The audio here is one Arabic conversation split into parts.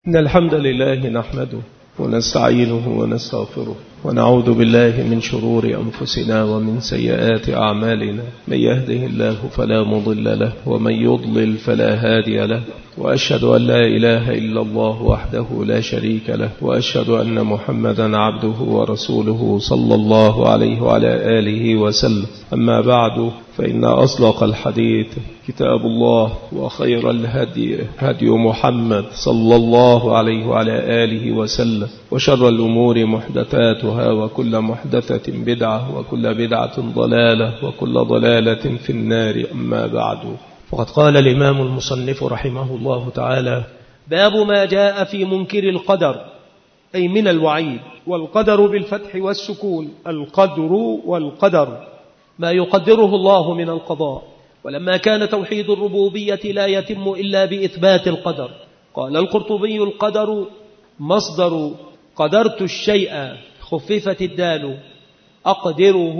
إن الحمد لله نحمده ونستعينه ونستغفره ونعوذ بالله من شرور أنفسنا ومن سيئات أعمالنا. من يهده الله فلا مضل له ومن يضلل فلا هادي له، وأشهد أن لا إله إلا الله وحده لا شريك له، وأشهد أن محمدا عبده ورسوله صلى الله عليه وعلى آله وسلم. أما بعد، فإن أصدق الحديث كتاب الله، وخير الهدي هدي محمد صلى الله عليه وعلى آله وسلم، وشر الأمور محدثاتها، وكل محدثة بدعة، وكل بدعة ضلالة، وكل ضلالة في النار. أما بعد، فقد قال الإمام المصنف رحمه الله تعالى: باب ما جاء في منكر القدر، أي من الوعيد. والقدر بالفتح والسكون، القدر والقدر ما يقدره الله من القضاء. ولما كان توحيد الربوبية لا يتم إلا بإثبات القدر، قال القرطبي: القدر مصدر قدرت الشيء، خففت الدال، أقدره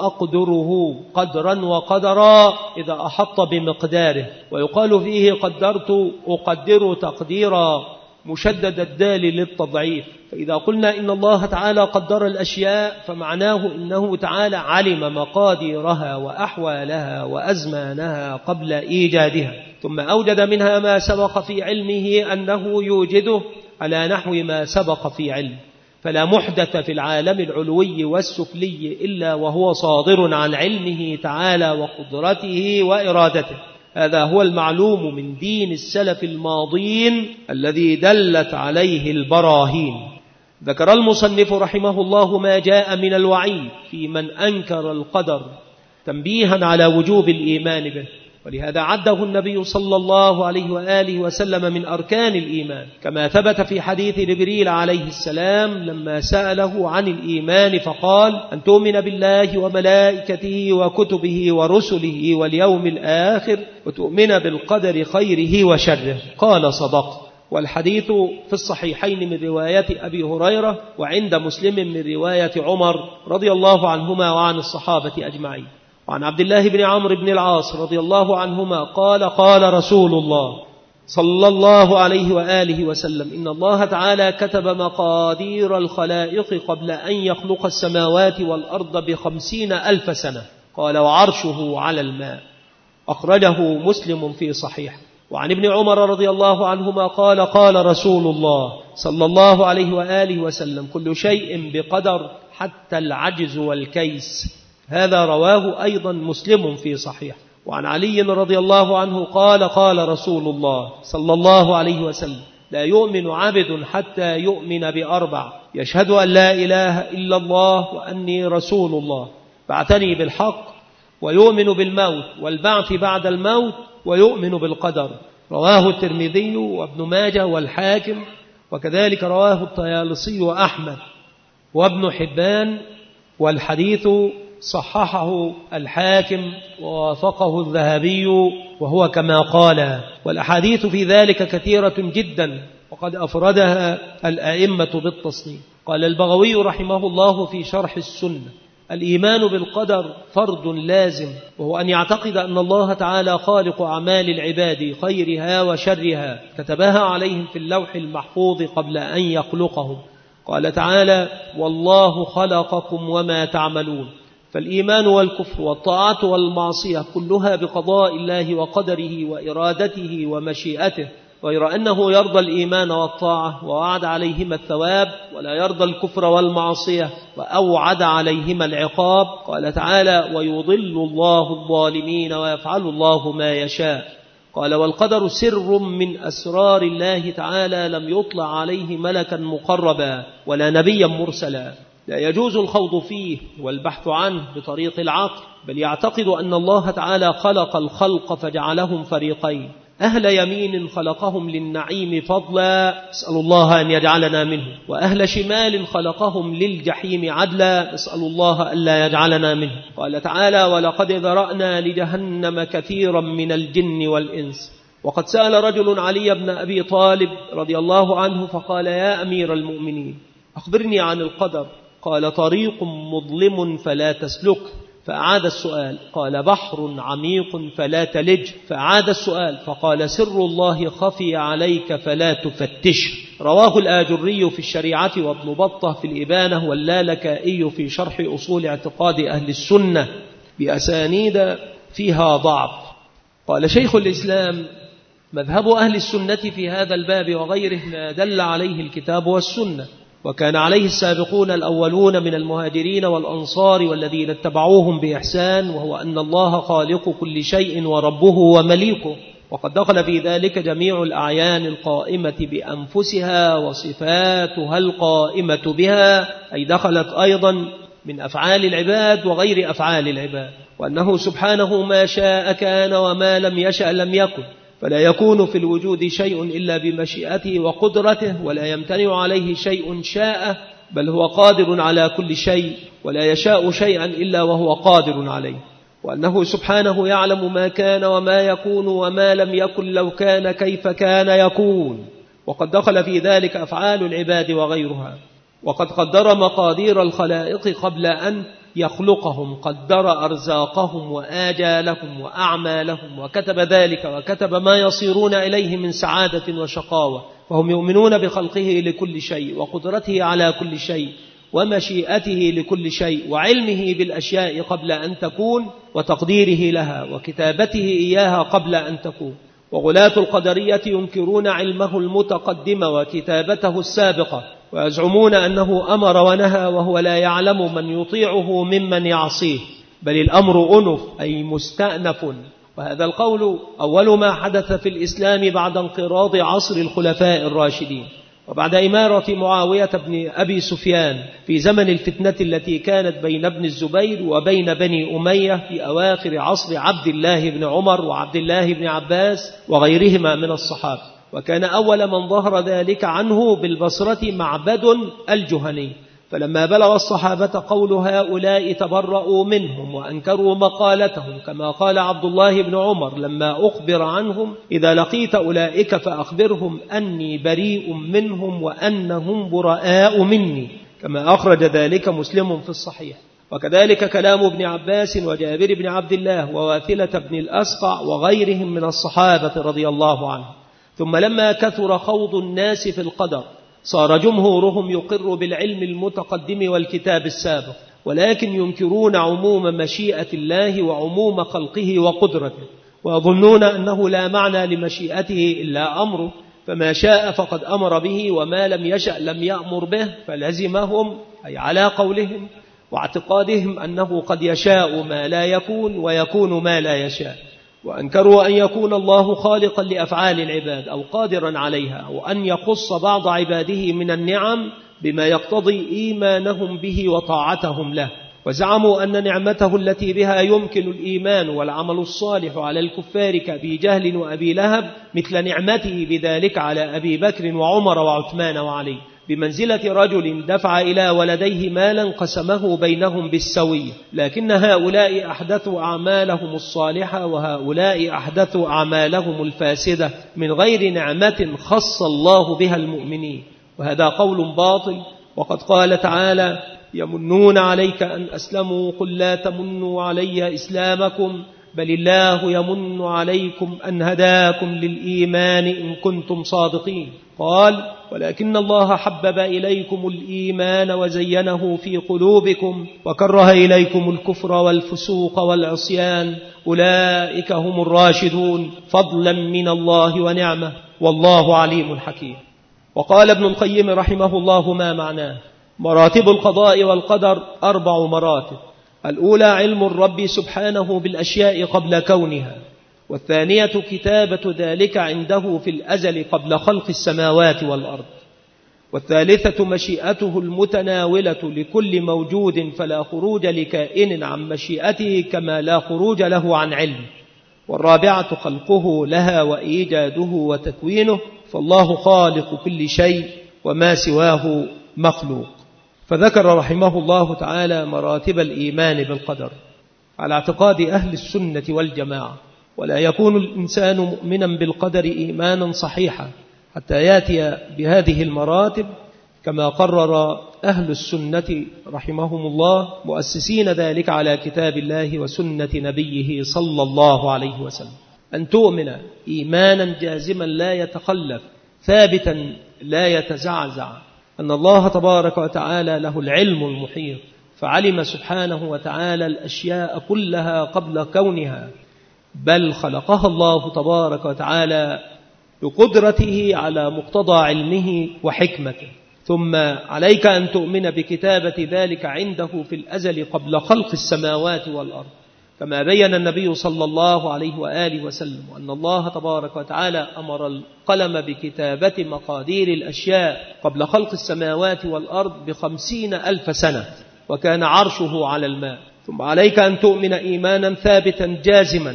وأقدره قدرا وقدرا إذا أحط بمقداره. ويقال فيه قدرت أقدر تقديرا، مشدد الدال للتضعيف. فإذا قلنا إن الله تعالى قدر الأشياء، فمعناه إنه تعالى علم مقاديرها وأحوالها وأزمانها قبل إيجادها، ثم أوجد منها ما سبق في علمه أنه يوجده على نحو ما سبق في علم. فلا محدث في العالم العلوي والسفلي إلا وهو صادر عن علمه تعالى وقدرته وإرادته. هذا هو المعلوم من دين السلف الماضين الذي دلت عليه البراهين. ذكر المصنف رحمه الله ما جاء من الوعيد في من أنكر القدر، تنبيها على وجوب الإيمان به. ولهذا عده النبي صلى الله عليه وآله وسلم من أركان الإيمان، كما ثبت في حديث جبريل عليه السلام لما سأله عن الإيمان فقال: أن تؤمن بالله وملائكته وكتبه ورسله واليوم الآخر، وتؤمن بالقدر خيره وشره. قال: صدقت. والحديث في الصحيحين من رواية أبي هريرة، وعند مسلم من رواية عمر رضي الله عنهما وعن الصحابة أجمعين. وعن عبد الله بن عمرو بن العاص رضي الله عنهما قال: قال رسول الله صلى الله عليه وآله وسلم: إن الله تعالى كتب مقادير الخلائق قبل أن يخلق السماوات والأرض ب50,000 سنة. قال: وعرشه على الماء. أخرجه مسلم في صحيح. وعن ابن عمر رضي الله عنهما قال: قال رسول الله صلى الله عليه وآله وسلم: كل شيء بقدر حتى العجز والكيس. هذا رواه أيضا مسلم في صحيح. وعن علي رضي الله عنه قال: قال رسول الله صلى الله عليه وسلم: لا يؤمن عبد حتى يؤمن ب4: يشهد أن لا إله إلا الله وأني رسول الله، بعثني بالحق، ويؤمن بالموت والبعث بعد الموت، ويؤمن بالقدر. رواه الترمذي وابن ماجه والحاكم، وكذلك رواه الطيالسي وأحمد وابن حبان، والحديث صححه الحاكم ووافقه الذهبي وهو كما قال. والأحاديث في ذلك كثيرة جدا، وقد أفردها الأئمة بالتصنيف. قال البغوي رحمه الله في شرح السنة: الإيمان بالقدر فرض لازم، وهو أن يعتقد أن الله تعالى خالق أعمال العباد خيرها وشرها، كتبها عليهم في اللوح المحفوظ قبل أن يخلقهم. قال تعالى: والله خلقكم وما تعملون. فالإيمان والكفر والطاعة والمعصية كلها بقضاء الله وقدره وإرادته ومشيئته، غير أنه يرضى الإيمان والطاعة ووعد عليهما الثواب، ولا يرضى الكفر والمعصية وأوعد عليهما العقاب. قال تعالى: ويضل الله الظالمين ويفعل الله ما يشاء. قال: والقدر سر من أسرار الله تعالى، لم يطلع عليه ملكا مقربا ولا نبيا مرسلا، لا يجوز الخوض فيه والبحث عنه بطريق العقل، بل يعتقد أن الله تعالى خلق الخلق فجعلهم فريقين: أهل يمين خلقهم للنعيم فضلا، نسأل الله أن يجعلنا منه، وأهل شمال خلقهم للجحيم عدلا، نسأل الله ألا يجعلنا منه. قال تعالى: ولقد ذرأنا لجهنم كثيرا من الجن والإنس. وقد سأل رجل علي بن أبي طالب رضي الله عنه فقال: يا أمير المؤمنين، أخبرني عن القدر. قال: طريق مظلم فلا تسلك. فأعاد السؤال. قال: بحر عميق فلا تلج. فأعاد السؤال. فقال: سر الله خفي عليك فلا تفتش. رواه الآجري في الشريعة وابن بطة في الإبانة واللالكائي في شرح أصول اعتقاد أهل السنة بأسانيد فيها ضعف. قال شيخ الإسلام: مذهب أهل السنة في هذا الباب وغيره ما دل عليه الكتاب والسنة، وكان عليه السابقون الأولون من المهاجرين والأنصار والذين اتبعوهم بإحسان، وهو أن الله خالق كل شيء وربه ومليكه، وقد دخل في ذلك جميع الأعيان القائمة بأنفسها وصفاتها القائمة بها، أي دخلت أيضا من أفعال العباد وغير أفعال العباد، وأنه سبحانه ما شاء كان وما لم يشأ لم يكن، فلا يكون في الوجود شيء إلا بمشيئته وقدرته، ولا يمتنع عليه شيء شاء، بل هو قادر على كل شيء، ولا يشاء شيئا إلا وهو قادر عليه، وأنه سبحانه يعلم ما كان وما يكون وما لم يكن لو كان كيف كان يكون، وقد دخل في ذلك أفعال العباد وغيرها، وقد قدر مقادير الخلائق قبل أن يخلقهم، قدر أرزاقهم وآجالهم وأعمالهم، وكتب ذلك وكتب ما يصيرون إليه من سعادة وشقاوة، وهم يؤمنون بخلقه لكل شيء وقدرته على كل شيء ومشيئته لكل شيء وعلمه بالأشياء قبل أن تكون وتقديره لها وكتابته إياها قبل أن تكون. وغلاة القدرية ينكرون علمه المتقدم وكتابته السابقة، ويزعمون أنه أمر ونهى وهو لا يعلم من يطيعه ممن يعصيه، بل الأمر أنف أي مستأنف. وهذا القول أول ما حدث في الإسلام بعد انقراض عصر الخلفاء الراشدين، وبعد إمارة معاوية بن أبي سفيان في زمن الفتنة التي كانت بين ابن الزبير وبين بني أمية في أواخر عصر عبد الله بن عمر وعبد الله بن عباس وغيرهما من الصحابة. وكان أول من ظهر ذلك عنه بالبصرة معبد الجهني، فلما بلغ الصحابة قول هؤلاء تبرؤوا منهم وأنكروا مقالتهم، كما قال عبد الله بن عمر لما أخبر عنهم: إذا لقيت أولئك فأخبرهم أني بريء منهم وأنهم براء مني، كما أخرج ذلك مسلم في الصحيح. وكذلك كلام ابن عباس وجابر بن عبد الله وواثلة بن الأسقع وغيرهم من الصحابة رضي الله عنهم. ثم لما كثر خوض الناس في القدر صار جمهورهم يقر بالعلم المتقدم والكتاب السابق، ولكن ينكرون عموم مشيئة الله وعموم خلقه وقدرته، ويظنون أنه لا معنى لمشيئته إلا أمره، فما شاء فقد أمر به وما لم يشأ لم يأمر به، فلزمهم أي على قولهم واعتقادهم أنه قد يشاء ما لا يكون ويكون ما لا يشاء. وأنكروا أن يكون الله خالقا لأفعال العباد أو قادرا عليها، أو أن يخص بعض عباده من النعم بما يقتضي إيمانهم به وطاعتهم له، وزعموا أن نعمته التي بها يمكن الإيمان والعمل الصالح على الكفار كأبي جهل وأبي لهب مثل نعمته بذلك على أبي بكر وعمر وعثمان وعلي، بمنزلة رجل دفع إلى ولديه مالا قسمه بينهم بالسوية، لكن هؤلاء أحدثوا أعمالهم الصالحة وهؤلاء أحدثوا أعمالهم الفاسدة من غير نعمة خص الله بها المؤمنين، وهذا قول باطل. وقد قال تعالى: يمنون عليك أن أسلموا قل لا تمنوا علي إسلامكم بل الله يمن عليكم أن هداكم للإيمان إن كنتم صادقين. قال: ولكن الله حبب إليكم الإيمان وزينه في قلوبكم وكره إليكم الكفر والفسوق والعصيان أولئك هم الراشدون فضلا من الله ونعمة والله عليم حكيم. وقال ابن القيم رحمه الله: ما معناه؟ مراتب القضاء والقدر 4 مراتب. الأولى علم الرب سبحانه بالأشياء قبل كونها، والثانية كتابة ذلك عنده في الأزل قبل خلق السماوات والأرض، والثالثة مشيئته المتناولة لكل موجود فلا خروج لكائن عن مشيئته كما لا خروج له عن علم، والرابعة خلقه لها وإيجاده وتكوينه، فالله خالق كل شيء وما سواه مخلوق. فذكر رحمه الله تعالى مراتب الإيمان بالقدر على اعتقاد أهل السنة والجماعة، ولا يكون الإنسان مؤمنا بالقدر إيمانا صحيحا حتى يأتي بهذه المراتب كما قرر أهل السنة رحمهم الله مؤسسين ذلك على كتاب الله وسنة نبيه صلى الله عليه وسلم. أن تؤمن إيمانا جازما لا يتخلف ثابتا لا يتزعزع أن الله تبارك وتعالى له العلم المحيط، فعلم سبحانه وتعالى الأشياء كلها قبل كونها، بل خلقها الله تبارك وتعالى بقدرته على مقتضى علمه وحكمته. ثم عليك أن تؤمن بكتابة ذلك عنده في الأزل قبل خلق السماوات والأرض، كما بين النبي صلى الله عليه وآله وسلم أن الله تبارك وتعالى أمر القلم بكتابة مقادير الأشياء قبل خلق السماوات والأرض ب50,000 سنة، وكان عرشه على الماء. ثم عليك أن تؤمن إيمانا ثابتا جازما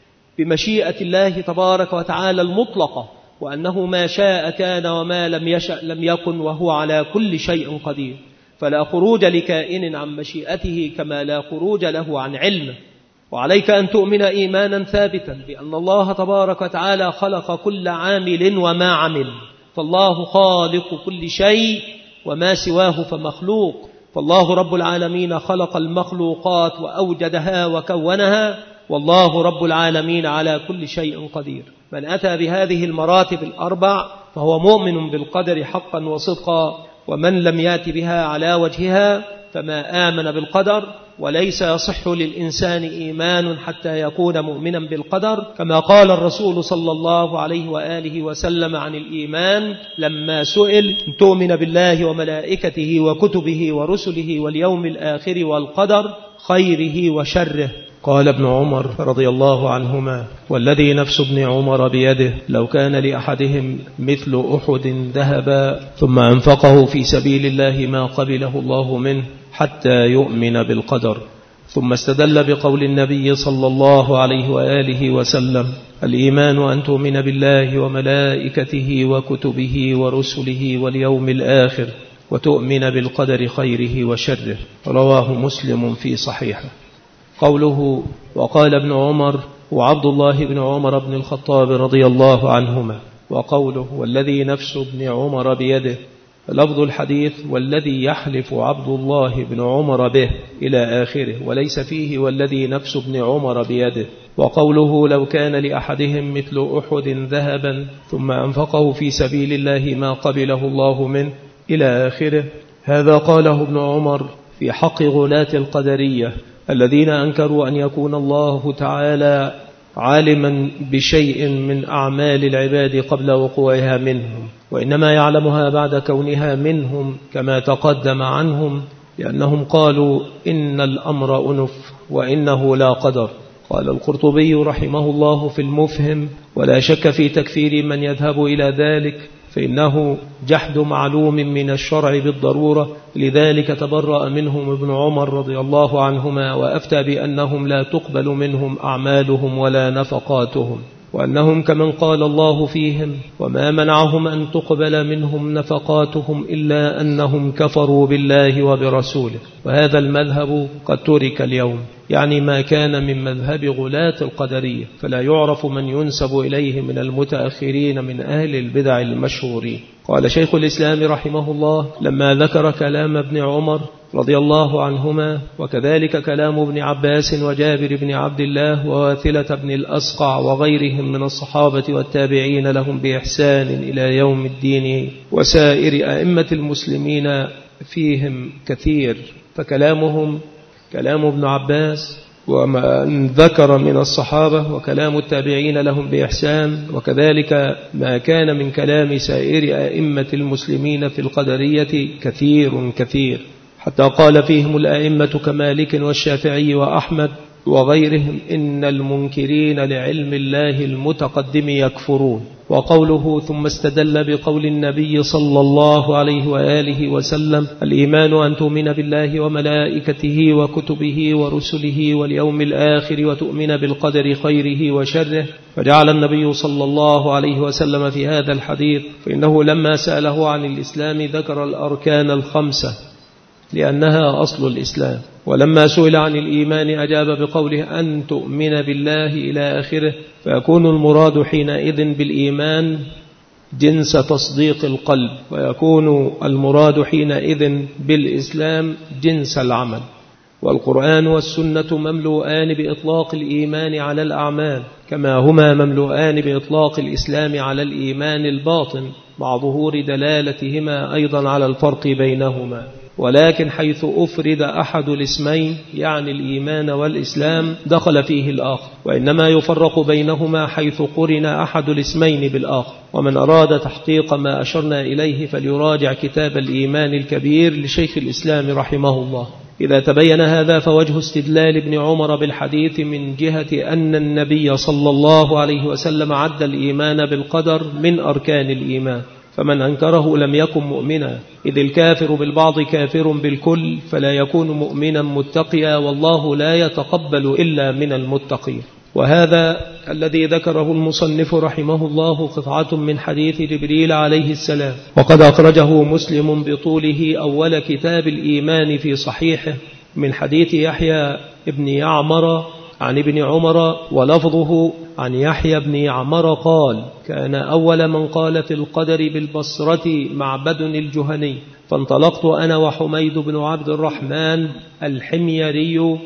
بمشيئة الله تبارك وتعالى المطلقة، وأنه ما شاء كان وما لم يشأ لم يكن، وهو على كل شيء قدير، فلا خروج لكائن عن مشيئته كما لا خروج له عن علمه. وعليك أن تؤمن إيمانا ثابتا بأن الله تبارك وتعالى خلق كل عامل وما عمل، فالله خالق كل شيء وما سواه فمخلوق، فالله رب العالمين خلق المخلوقات وأوجدها وكونها، والله رب العالمين على كل شيء قدير. من أتى بهذه المراتب الأربع فهو مؤمن بالقدر حقا وصدقا، ومن لم يأت بها على وجهها فما آمن بالقدر. وليس يصح للإنسان إيمان حتى يكون مؤمنا بالقدر، كما قال الرسول صلى الله عليه وآله وسلم عن الإيمان لما سئل: تؤمن بالله وملائكته وكتبه ورسله واليوم الآخر والقدر خيره وشره. قال ابن عمر رضي الله عنهما: والذي نفس ابن عمر بيده لو كان لأحدهم مثل أحد ذهبا ثم أنفقه في سبيل الله ما قبله الله منه حتى يؤمن بالقدر. ثم استدل بقول النبي صلى الله عليه وآله وسلم: الإيمان أن تؤمن بالله وملائكته وكتبه ورسله واليوم الآخر وتؤمن بالقدر خيره وشره. رواه مسلم في صحيحه. قوله: وقال ابن عمر وعبد الله بن عمر بن الخطاب رضي الله عنهما، وقوله: والذي نفس ابن عمر بيده، لفظ الحديث والذي يحلف عبد الله بن عمر به إلى آخره، وليس فيه والذي نفس ابن عمر بيده. وقوله: لو كان لأحدهم مثل أحد ذهبا ثم أنفقه في سبيل الله ما قبله الله منه إلى آخره، هذا قاله ابن عمر في حق غلاة القدرية الذين أنكروا أن يكون الله تعالى عالما بشيء من أعمال العباد قبل وقوعها منهم، وإنما يعلمها بعد كونها منهم كما تقدم عنهم، لأنهم قالوا إن الأمر أنف وإنه لا قدر. قال القرطبي رحمه الله في المفهم: ولا شك في تكفير من يذهب إلى ذلك، فإنه جحد معلوم من الشرع بالضرورة، لذلك تبرأ منهم ابن عمر رضي الله عنهما وأفتى بأنهم لا تقبل منهم أعمالهم ولا نفقاتهم، وأنهم كمن قال الله فيهم: وما منعهم أن تقبل منهم نفقاتهم إلا أنهم كفروا بالله وبرسوله. وهذا المذهب قد ترك اليوم، يعني ما كان من مذهب غلاة القدرية، فلا يعرف من ينسب إليه من المتأخرين من أهل البدع المشهورين. قال شيخ الإسلام رحمه الله لما ذكر كلام ابن عمر رضي الله عنهما، وكذلك كلام ابن عباس وجابر بن عبد الله وواثلة بن الأسقع وغيرهم من الصحابة والتابعين لهم بإحسان إلى يوم الدين وسائر أئمة المسلمين فيهم كثير، فكلامهم كلام ابن عباس وما ذكر من الصحابة، وكلام التابعين لهم بإحسان، وكذلك ما كان من كلام سائر أئمة المسلمين في القدرية كثير كثير، حتى قال فيهم الأئمة كمالك والشافعي وأحمد وغيرهم: إن المنكرين لعلم الله المتقدم يكفرون. وقوله: ثم استدل بقول النبي صلى الله عليه وآله وسلم: الإيمان أن تؤمن بالله وملائكته وكتبه ورسله واليوم الآخر وتؤمن بالقدر خيره وشره. فجعل النبي صلى الله عليه وسلم في هذا الحديث، فإنه لما سأله عن الإسلام ذكر الأركان الخمسة لأنها أصل الإسلام، ولما سئل عن الإيمان أجاب بقوله: أن تؤمن بالله إلى آخره، فيكون المراد حينئذ بالإيمان جنس تصديق القلب، ويكون المراد حينئذ بالإسلام جنس العمل. والقرآن والسنة مملوءان بإطلاق الإيمان على الأعمال، كما هما مملوءان بإطلاق الإسلام على الإيمان الباطن مع ظهور دلالتهما أيضا على الفرق بينهما. ولكن حيث أفرد أحد الاسمين يعني الإيمان والإسلام دخل فيه الآخر، وإنما يفرق بينهما حيث قرن أحد الاسمين بالآخر. ومن أراد تحقيق ما أشرنا إليه فليراجع كتاب الإيمان الكبير لشيخ الإسلام رحمه الله. إذا تبين هذا فوجه استدلال ابن عمر بالحديث من جهة أن النبي صلى الله عليه وسلم عد الإيمان بالقدر من أركان الإيمان، فمن أنكره لم يكن مؤمنا، إذ الكافر بالبعض كافر بالكل، فلا يكون مؤمنا متقيا، والله لا يتقبل إلا من المتقين. وهذا الذي ذكره المصنف رحمه الله قطعة من حديث جبريل عليه السلام، وقد أخرجه مسلم بطوله أول كتاب الإيمان في صحيحه من حديث يحيى بن يعمر عن ابن عمر، ولفظه عن يحيى بن يعمر قال: كان أول من قال في القدر بالبصرة معبد الجهني، فانطلقت أنا وحميد بن عبد الرحمن الحميري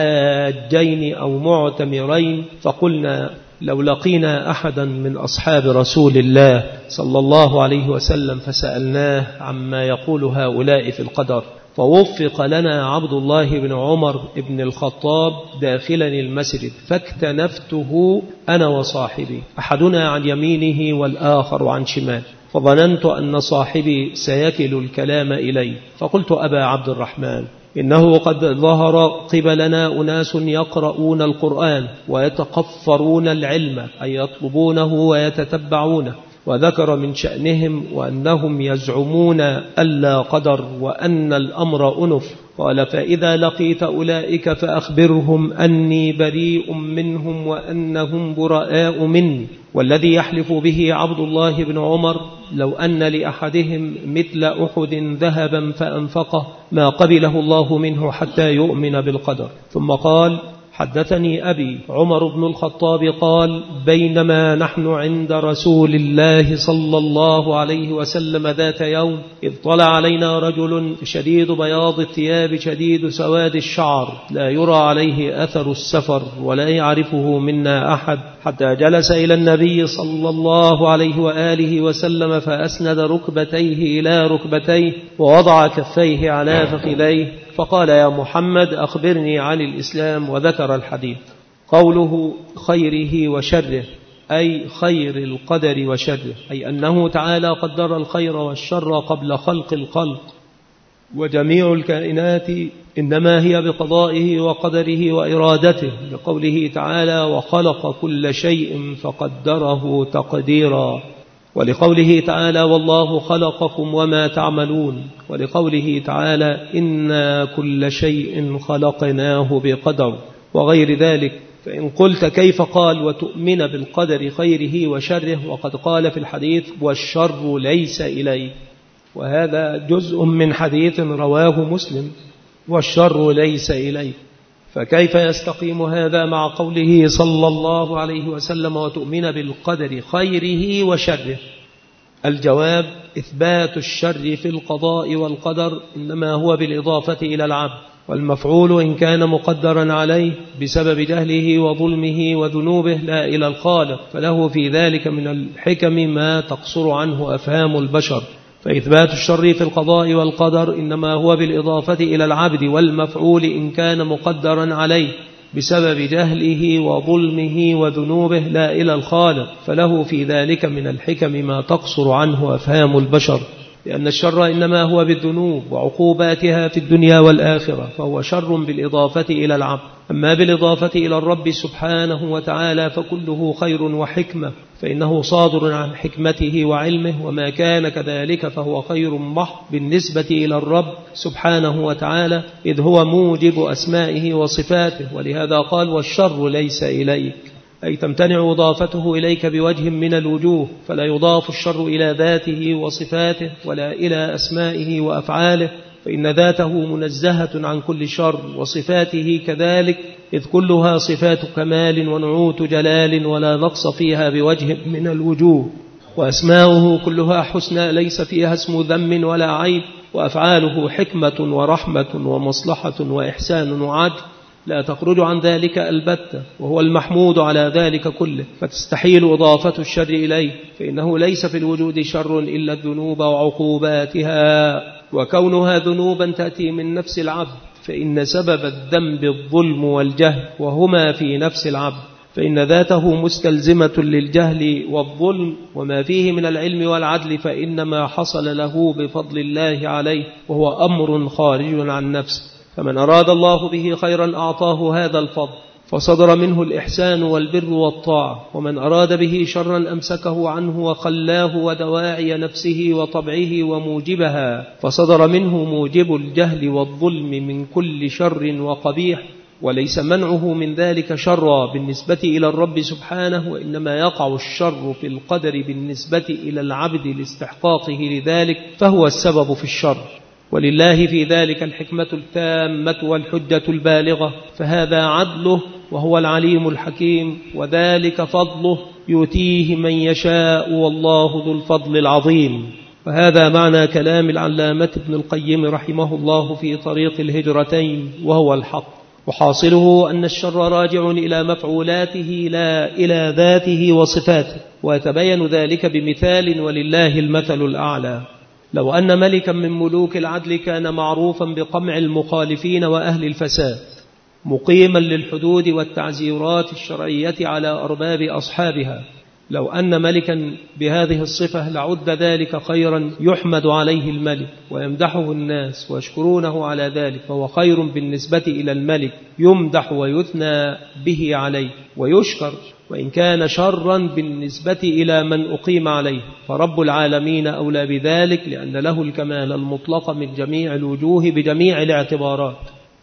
حاجين أو معتمرين، فقلنا لو لقينا أحدا من أصحاب رسول الله صلى الله عليه وسلم فسألناه عما يقول هؤلاء في القدر، فوفق لنا عبد الله بن عمر بن الخطاب داخلا المسجد، فاكتنفته أنا وصاحبي، أحدنا عن يمينه والآخر عن شمال، فظننت أن صاحبي سيكل الكلام إلي، فقلت: أبا عبد الرحمن، إنه قد ظهر قبلنا أناس يقرؤون القرآن ويتقفرون العلم، أي يطلبونه ويتتبعونه، وذكر من شأنهم وأنهم يزعمون ألا قدر وأن الأمر أنف. قال: فإذا لقيت أولئك فأخبرهم أني بريء منهم وأنهم براء مني، والذي يحلف به عبد الله بن عمر لو أن لأحدهم مثل أحد ذهبا فأنفقه ما قبله الله منه حتى يؤمن بالقدر. ثم قال: حدثني أبي عمر بن الخطاب قال: بينما نحن عند رسول الله صلى الله عليه وسلم ذات يوم، إذ طلع علينا رجل شديد بياض الثياب شديد سواد الشعر، لا يرى عليه أثر السفر ولا يعرفه منا أحد، حتى جلس إلى النبي صلى الله عليه وآله وسلم فأسند ركبتيه إلى ركبتيه ووضع كفيه على فخذيه، فقال: يا محمد أخبرني عن الإسلام، وذكر الحديث. قوله خيره وشره أي خير القدر وشره، أي أنه تعالى قدر الخير والشر قبل خلق الخلق، وجميع الكائنات إنما هي بقضائه وقدره وإرادته، لقوله تعالى: وخلق كل شيء فقدره تقديرا، ولقوله تعالى: والله خلقكم وما تعملون، ولقوله تعالى: إنا كل شيء خلقناه بقدر، وغير ذلك. فإن قلت كيف قال وتؤمن بالقدر خيره وشره وقد قال في الحديث: والشر ليس إلي، وهذا جزء من حديث رواه مسلم: والشر ليس إلي، فكيف يستقيم هذا مع قوله صلى الله عليه وسلم: وتؤمن بالقدر خيره وشره؟ الجواب: إثبات الشر في القضاء والقدر إنما هو بالإضافة إلى العبد، والمفعول إن كان مقدرا عليه بسبب جهله وظلمه وذنوبه لا إلى الخالق، فله في ذلك من الحكم ما تقصر عنه أفهام البشر. فإثبات الشر في القضاء والقدر إنما هو بالإضافة إلى العبد، والمفعول إن كان مقدرا عليه بسبب جهله وظلمه وذنوبه لا إلى الخالق، فله في ذلك من الحكم ما تقصر عنه أفهام البشر، لأن الشر إنما هو بالذنوب وعقوباتها في الدنيا والآخرة، فهو شر بالإضافة إلى العبد. أما بالإضافة إلى الرب سبحانه وتعالى فكله خير وحكمة، فإنه صادر عن حكمته وعلمه، وما كان كذلك فهو خير محض بالنسبة إلى الرب سبحانه وتعالى، إذ هو موجب أسمائه وصفاته. ولهذا قال: والشر ليس إليك، أي تمتنع إضافته إليك بوجه من الوجوه، فلا يضاف الشر إلى ذاته وصفاته ولا إلى أسمائه وأفعاله، فإن ذاته منزهة عن كل شر، وصفاته كذلك، إذ كلها صفات كمال ونعوت جلال ولا نقص فيها بوجه من الوجوه، وأسماؤه كلها حسنى ليس فيها اسم ذم ولا عيب، وأفعاله حكمة ورحمة ومصلحة وإحسان وعدل، لا تخرج عن ذلك البتة، وهو المحمود على ذلك كله، فتستحيل إضافة الشر إليه، فإنه ليس في الوجود شر إلا الذنوب وعقوباتها، وكونها ذنوبا تأتي من نفس العبد، فإن سبب الذنب الظلم والجهل، وهما في نفس العبد، فإن ذاته مستلزمة للجهل والظلم، وما فيه من العلم والعدل فإنما حصل له بفضل الله عليه، وهو أمر خارج عن نفسه. فمن أراد الله به خيرا أعطاه هذا الفضل، فصدر منه الإحسان والبر والطاعة، ومن أراد به شرا أمسكه عنه وخلاه ودواعي نفسه وطبعه وموجبها، فصدر منه موجب الجهل والظلم من كل شر وقبيح، وليس منعه من ذلك شرا بالنسبة إلى الرب سبحانه، وإنما يقع الشر في القدر بالنسبة إلى العبد لاستحقاقه لذلك، فهو السبب في الشر، ولله في ذلك الحكمة التامة والحجة البالغة، فهذا عدله وهو العليم الحكيم، وذلك فضله يؤتيه من يشاء، والله ذو الفضل العظيم. وهذا معنى كلام العلامة ابن القيم رحمه الله في طريق الهجرتين، وهو الحق، وحاصله أن الشر راجع إلى مفعولاته لا إلى ذاته وصفاته، ويتبين ذلك بمثال، ولله المثل الأعلى. لو أن ملكا من ملوك العدل كان معروفا بقمع المخالفين وأهل الفساد، مقيما للحدود والتعزيرات الشرعية على أرباب أصحابها، لو أن ملكا بهذه الصفة لعد ذلك خيرا يحمد عليه الملك ويمدحه الناس ويشكرونه على ذلك، فهو خير بالنسبة إلى الملك يمدح ويثنى به عليه ويشكر، وإن كان شرا بالنسبة إلى من أقيم عليه، فرب العالمين أولى بذلك، لأن له الكمال المطلق من جميع الوجوه بجميع الاعتبارات.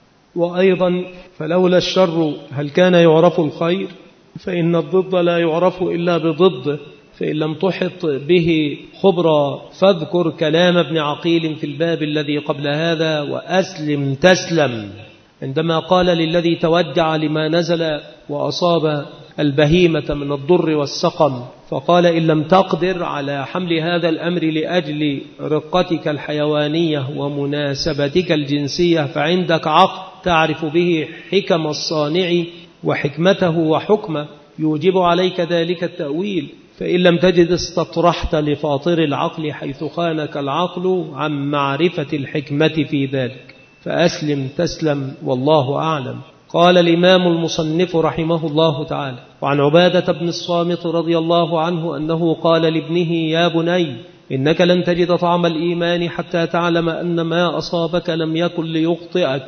وأيضا فلولا الشر هل كان يعرف الخير؟ فإن الضد لا يعرف إلا بضده، فإن لم تحط به خبرا فاذكر كلام ابن عقيل في الباب الذي قبل هذا: وأسلم تسلم، عندما قال للذي توجع لما نزل وأصاب البهيمة من الضر والسقم، فقال: إن لم تقدر على حمل هذا الأمر لأجل رقتك الحيوانية ومناسبتك الجنسية، فعندك عقل تعرف به حكم الصانع وحكمته وحكمه يوجب عليك ذلك التأويل، فإن لم تجد استطرحت لفاطر العقل حيث خانك العقل عن معرفة الحكمة في ذلك، فأسلم تسلم، والله أعلم. قال الإمام المصنف رحمه الله تعالى: وعن عبادة بن الصامت رضي الله عنه أنه قال لابنه: يا بني، إنك لن تجد طعم الإيمان حتى تعلم أن ما أصابك لم يكن ليخطئك،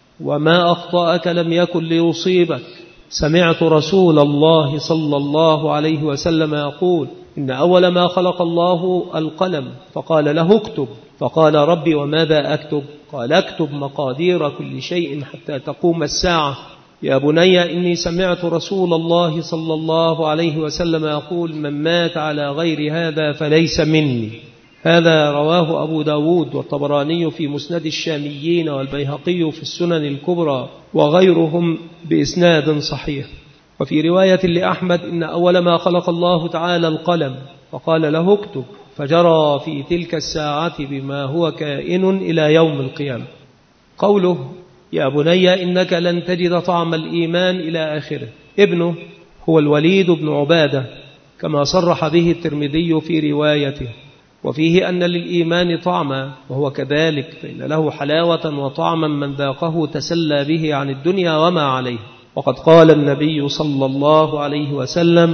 وما أخطأك لم يكن ليصيبك. سمعت رسول الله صلى الله عليه وسلم يقول: إن أول ما خلق الله القلم، فقال له: اكتب. فقال: ربي وماذا أكتب؟ قال: اكتب مقادير كل شيء حتى تقوم الساعة. يا بني، إني سمعت رسول الله صلى الله عليه وسلم يقول: من مات على غير هذا فليس مني. هذا رواه أبو داود والطبراني في مسند الشاميين، والبيهقي في السنن الكبرى، وغيرهم بإسناد صحيح. وفي رواية لأحمد: إن أول ما خلق الله تعالى القلم، فقال له: اكتب، فجرى في تلك الساعة بما هو كائن إلى يوم القيامة. قوله: يا بني إنك لن تجد طعم الإيمان إلى آخره، ابنه هو الوليد بن عبادة، كما صرح به الترمذي في روايته، وفيه أن للإيمان طعما، وهو كذلك، فإن له حلاوة وطعما من ذاقه تسلى به عن الدنيا وما عليه. وقد قال النبي صلى الله عليه وسلم: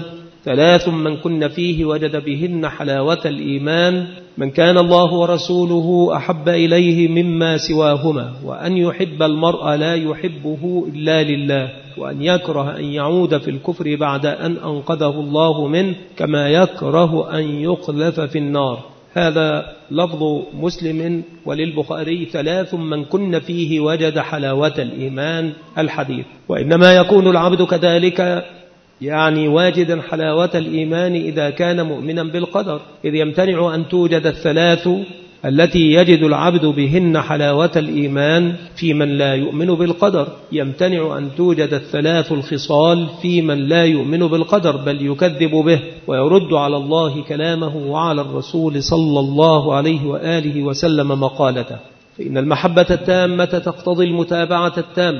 3 من كن فيه وجد بهن حلاوة الإيمان: من كان الله ورسوله أحب إليه مما سواهما، وأن يحب المرء لا يحبه إلا لله، وأن يكره أن يعود في الكفر بعد أن أنقذه الله منه، كما يكره أن يقذف في النار. هذا لفظ مسلم وللبخاري: 3 من كن فيه وجد حلاوة الإيمان، الحديث. وإنما يكون العبد كذلك، يعني واجدا حلاوة الإيمان، إذا كان مؤمنا بالقدر، إذ يمتنع أن توجد 3 التي يجد العبد بهن حلاوة الإيمان في من لا يؤمن بالقدر، يمتنع أن توجد 3 الخصال في من لا يؤمن بالقدر، بل يكذب به ويرد على الله كلامه وعلى الرسول صلى الله عليه وآله وسلم مقالته. فإن المحبة التامة تقتضي المتابعة التامة،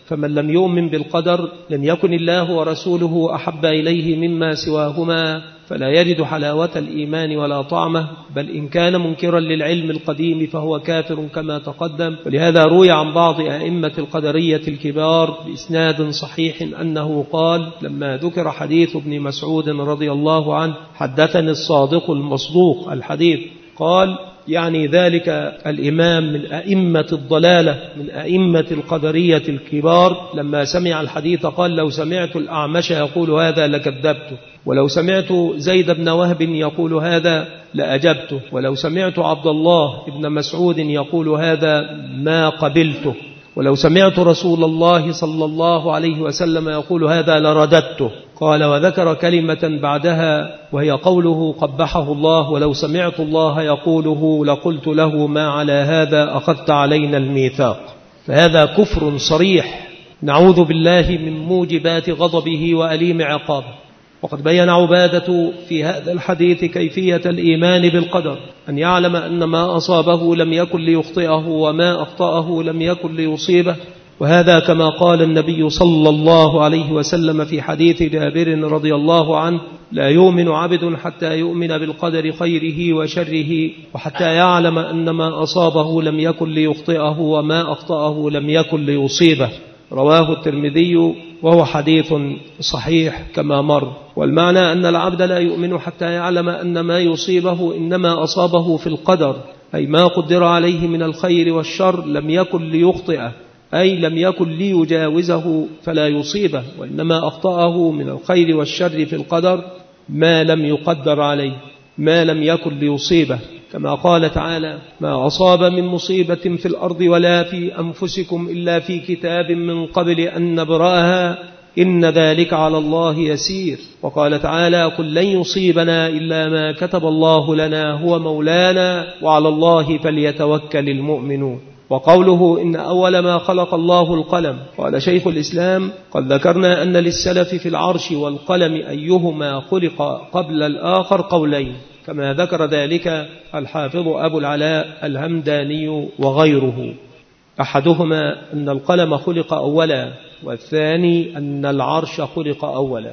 فمن لم يؤمن بالقدر لم يكن الله ورسوله أحب إليه مما سواهما، فلا يجد حلاوة الإيمان ولا طعمه، بل إن كان منكرا للعلم القديم فهو كافر كما تقدم. ولهذا روي عن بعض أئمة القدرية الكبار بإسناد صحيح أنه قال لما ذكر حديث ابن مسعود رضي الله عنه حدثني الصادق المصدوق الحديث، قال يعني ذلك الإمام من أئمة الضلالة من أئمة القدرية الكبار لما سمع الحديث قال لو سمعت الأعمش يقول هذا لكذبته، ولو سمعت زيد بن وهب يقول هذا لأجبته، ولو سمعت عبد الله بن مسعود يقول هذا ما قبلته، ولو سمعت رسول الله صلى الله عليه وسلم يقول هذا لرددته. قال وذكر كلمة بعدها وهي قوله قبحه الله، ولو سمعت الله يقوله لقلت له ما على هذا أخذت علينا الميثاق. فهذا كفر صريح نعوذ بالله من موجبات غضبه وأليم عقابه. وقد بين عبادة في هذا الحديث كيفية الإيمان بالقدر، أن يعلم أن ما أصابه لم يكن ليخطئه وما أخطأه لم يكن ليصيبه، وهذا كما قال النبي صلى الله عليه وسلم في حديث جابر رضي الله عنه لا يؤمن عبد حتى يؤمن بالقدر خيره وشره، وحتى يعلم أن ما أصابه لم يكن ليخطئه وما أخطأه لم يكن ليصيبه. رواه الترمذي وهو حديث صحيح كما مر. والمعنى أن العبد لا يؤمن حتى يعلم أن ما يصيبه إنما أصابه في القدر، أي ما قدر عليه من الخير والشر لم يكن ليخطئه، أي لم يكن ليجاوزه فلا يصيبه، وإنما أخطأه من الخير والشر في القدر ما لم يقدر عليه، ما لم يكن ليصيبه، كما قال تعالى ما أصاب من مصيبة في الأرض ولا في أنفسكم إلا في كتاب من قبل أن نبرأها إن ذلك على الله يسير. وقال تعالى قل لن يصيبنا إلا ما كتب الله لنا هو مولانا وعلى الله فليتوكل المؤمنون. وقوله إن أول ما خلق الله القلم، قال شيخ الإسلام قد ذكرنا أن للسلف في العرش والقلم أيهما خلق قبل الآخر قولين، كما ذكر ذلك الحافظ أبو العلاء الهمداني وغيره. أحدهما أن القلم خلق أولا، والثاني أن العرش خلق أولا.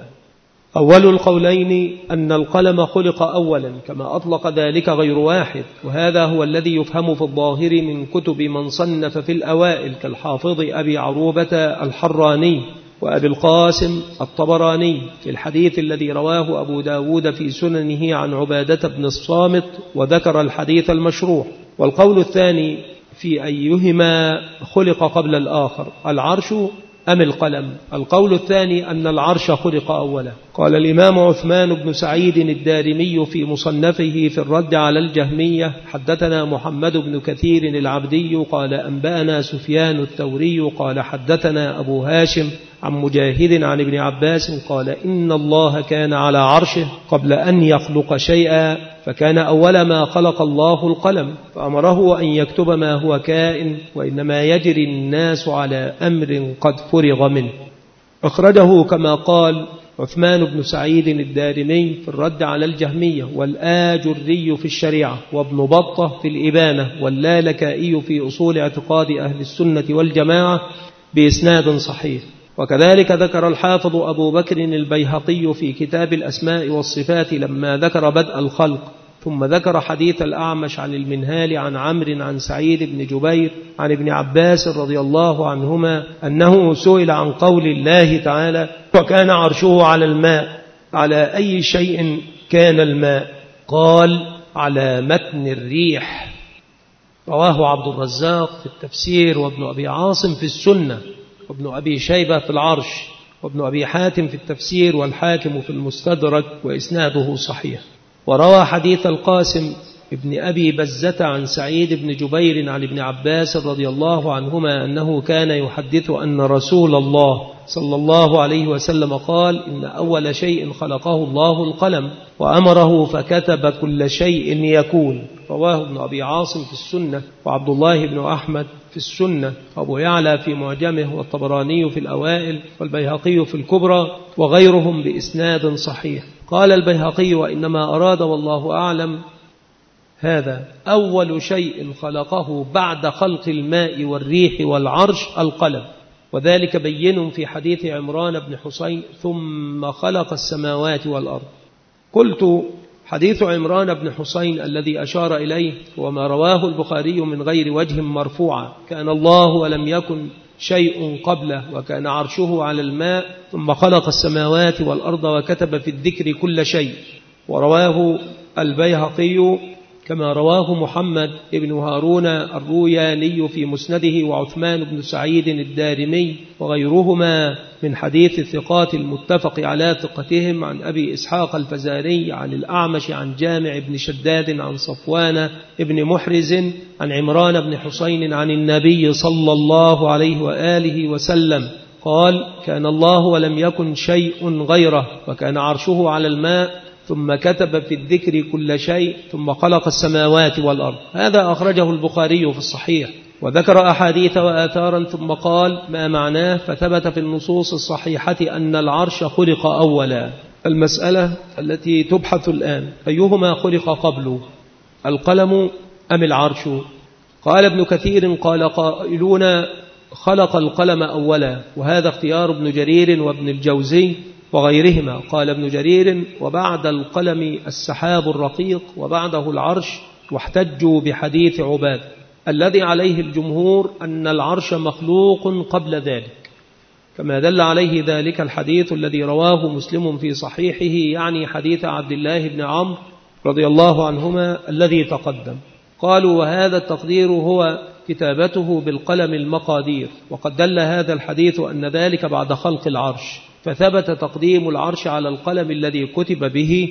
أول القولين أن القلم خلق أولا كما أطلق ذلك غير واحد، وهذا هو الذي يفهم في الظاهر من كتب من صنف في الأوائل كالحافظ أبي عروبة الحراني وأبي القاسم الطبراني في الحديث الذي رواه أبو داود في سننه عن عبادة بن الصامت وذكر الحديث المشروح. والقول الثاني في أيهما خلق قبل الآخر العرش أم القلم. القول الثاني أن العرش خلق أولا. قال الإمام عثمان بن سعيد الدارمي في مصنفه في الرد على الجهمية حدثنا محمد بن كثير العبدي قال أنبأنا سفيان الثوري قال حدثنا أبو هاشم عن مجاهد عن ابن عباس قال إن الله كان على عرشه قبل أن يخلق شيئا، فكان أول ما خلق الله القلم فأمره أن يكتب ما هو كائن، وإنما يجري الناس على أمر قد فرغ منه. أخرجه كما قال عثمان بن سعيد الدارمي في الرد على الجهمية، والآجري في الشريعة، وابن بطة في الإبانة، واللالكائي في أصول اعتقاد أهل السنة والجماعة بإسناد صحيح. وكذلك ذكر الحافظ أبو بكر البيهقي في كتاب الأسماء والصفات لما ذكر بدء الخلق، ثم ذكر حديث الأعمش عن المنهال عن عمرو عن سعيد بن جبير عن ابن عباس رضي الله عنهما أنه سئل عن قول الله تعالى وكان عرشه على الماء، على أي شيء كان الماء؟ قال على متن الريح. رواه عبد الرزاق في التفسير، وابن أبي عاصم في السنة، وابن أبي شيبة في العرش، وابن أبي حاتم في التفسير، والحاكم في المستدرك، وإسناده صحيح. وروى حديث القاسم ابن أبي بزة عن سعيد بن جبير عن ابن عباس رضي الله عنهما أنه كان يحدث أن رسول الله صلى الله عليه وسلم قال إن أول شيء خلقه الله القلم وأمره فكتب كل شيء يكون. رواه ابن أبي عاصم في السنة، وعبد الله بن أحمد في السنة، وأبو يعلى في معجمه، والطبراني في الأوائل، والبيهقي في الكبرى، وغيرهم بإسناد صحيح. قال البيهقي وإنما أراد والله أعلم هذا أول شيء خلقه بعد خلق الماء والريح والعرش القلم، وذلك بين في حديث عمران بن حسين ثم خلق السماوات والأرض. قلت حديث عمران بن حسين الذي أشار إليه وما رواه البخاري من غير وجه مرفوعا، كان الله ولم يكن شيء قبله وكان عرشه على الماء ثم خلق السماوات والأرض وكتب في الذكر كل شيء، ورواه البيهقي كما رواه محمد بن هارون الروياني في مسنده وعثمان بن سعيد الدارمي وغيرهما من حديث الثقات المتفق على ثقتهم عن أبي إسحاق الفزاري عن الأعمش عن جامع بن شداد عن صفوان بن محرز عن عمران بن حسين عن النبي صلى الله عليه وآله وسلم قال: كان الله ولم يكن شيء غيره وكان عرشه على الماء ثم كتب في الذكر كل شيء ثم خلق السماوات والأرض. هذا أخرجه البخاري في الصحيح، وذكر أحاديث وآثارا ثم قال ما معناه، فثبت في النصوص الصحيحة أن العرش خلق أولا. المسألة التي تبحث الآن أيهما خلق قبله، القلم أم العرش؟ قال ابن كثير قال قائلون خلق القلم أولا، وهذا اختيار ابن جرير وابن الجوزي وغيرهما. قال ابن جرير: وبعد القلم السحاب الرقيق وبعده العرش، واحتجوا بحديث عباد الذي عليه الجمهور أن العرش مخلوق قبل ذلك، كما دل عليه ذلك الحديث الذي رواه مسلم في صحيحه، يعني حديث عبد الله بن عمرو رضي الله عنهما الذي تقدم. قالوا: وهذا التقدير هو كتابته بالقلم المقادير، وقد دل هذا الحديث أن ذلك بعد خلق العرش، فثبت تقديم العرش على القلم الذي كتب به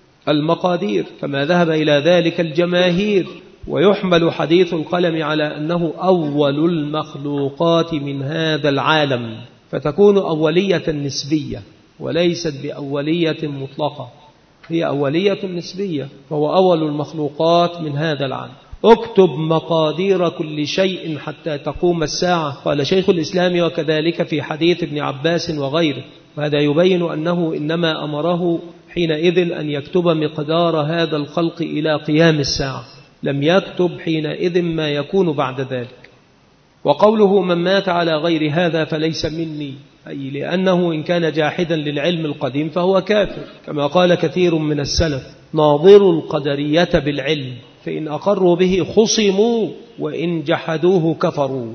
المقادير كما ذهب إلى ذلك الجماهير. ويحمل حديث القلم على أنه أول المخلوقات من هذا العالم، فتكون أولية نسبية وليست بأولية مطلقة، هي أولية نسبية، فهو أول المخلوقات من هذا العالم. اكتب مقادير كل شيء حتى تقوم الساعة، قال شيخ الإسلام، وكذلك في حديث ابن عباس وغيره. وهذا يبين أنه إنما أمره حينئذ أن يكتب مقدار هذا الخلق إلى قيام الساعة، لم يكتب حينئذ ما يكون بعد ذلك. وقوله من مات على غير هذا فليس مني، أي لأنه إن كان جاحدا للعلم القديم فهو كافر، كما قال كثير من السلف: ناظروا القدرية بالعلم فإن أقروا به خصموا وإن جحدوه كفروا.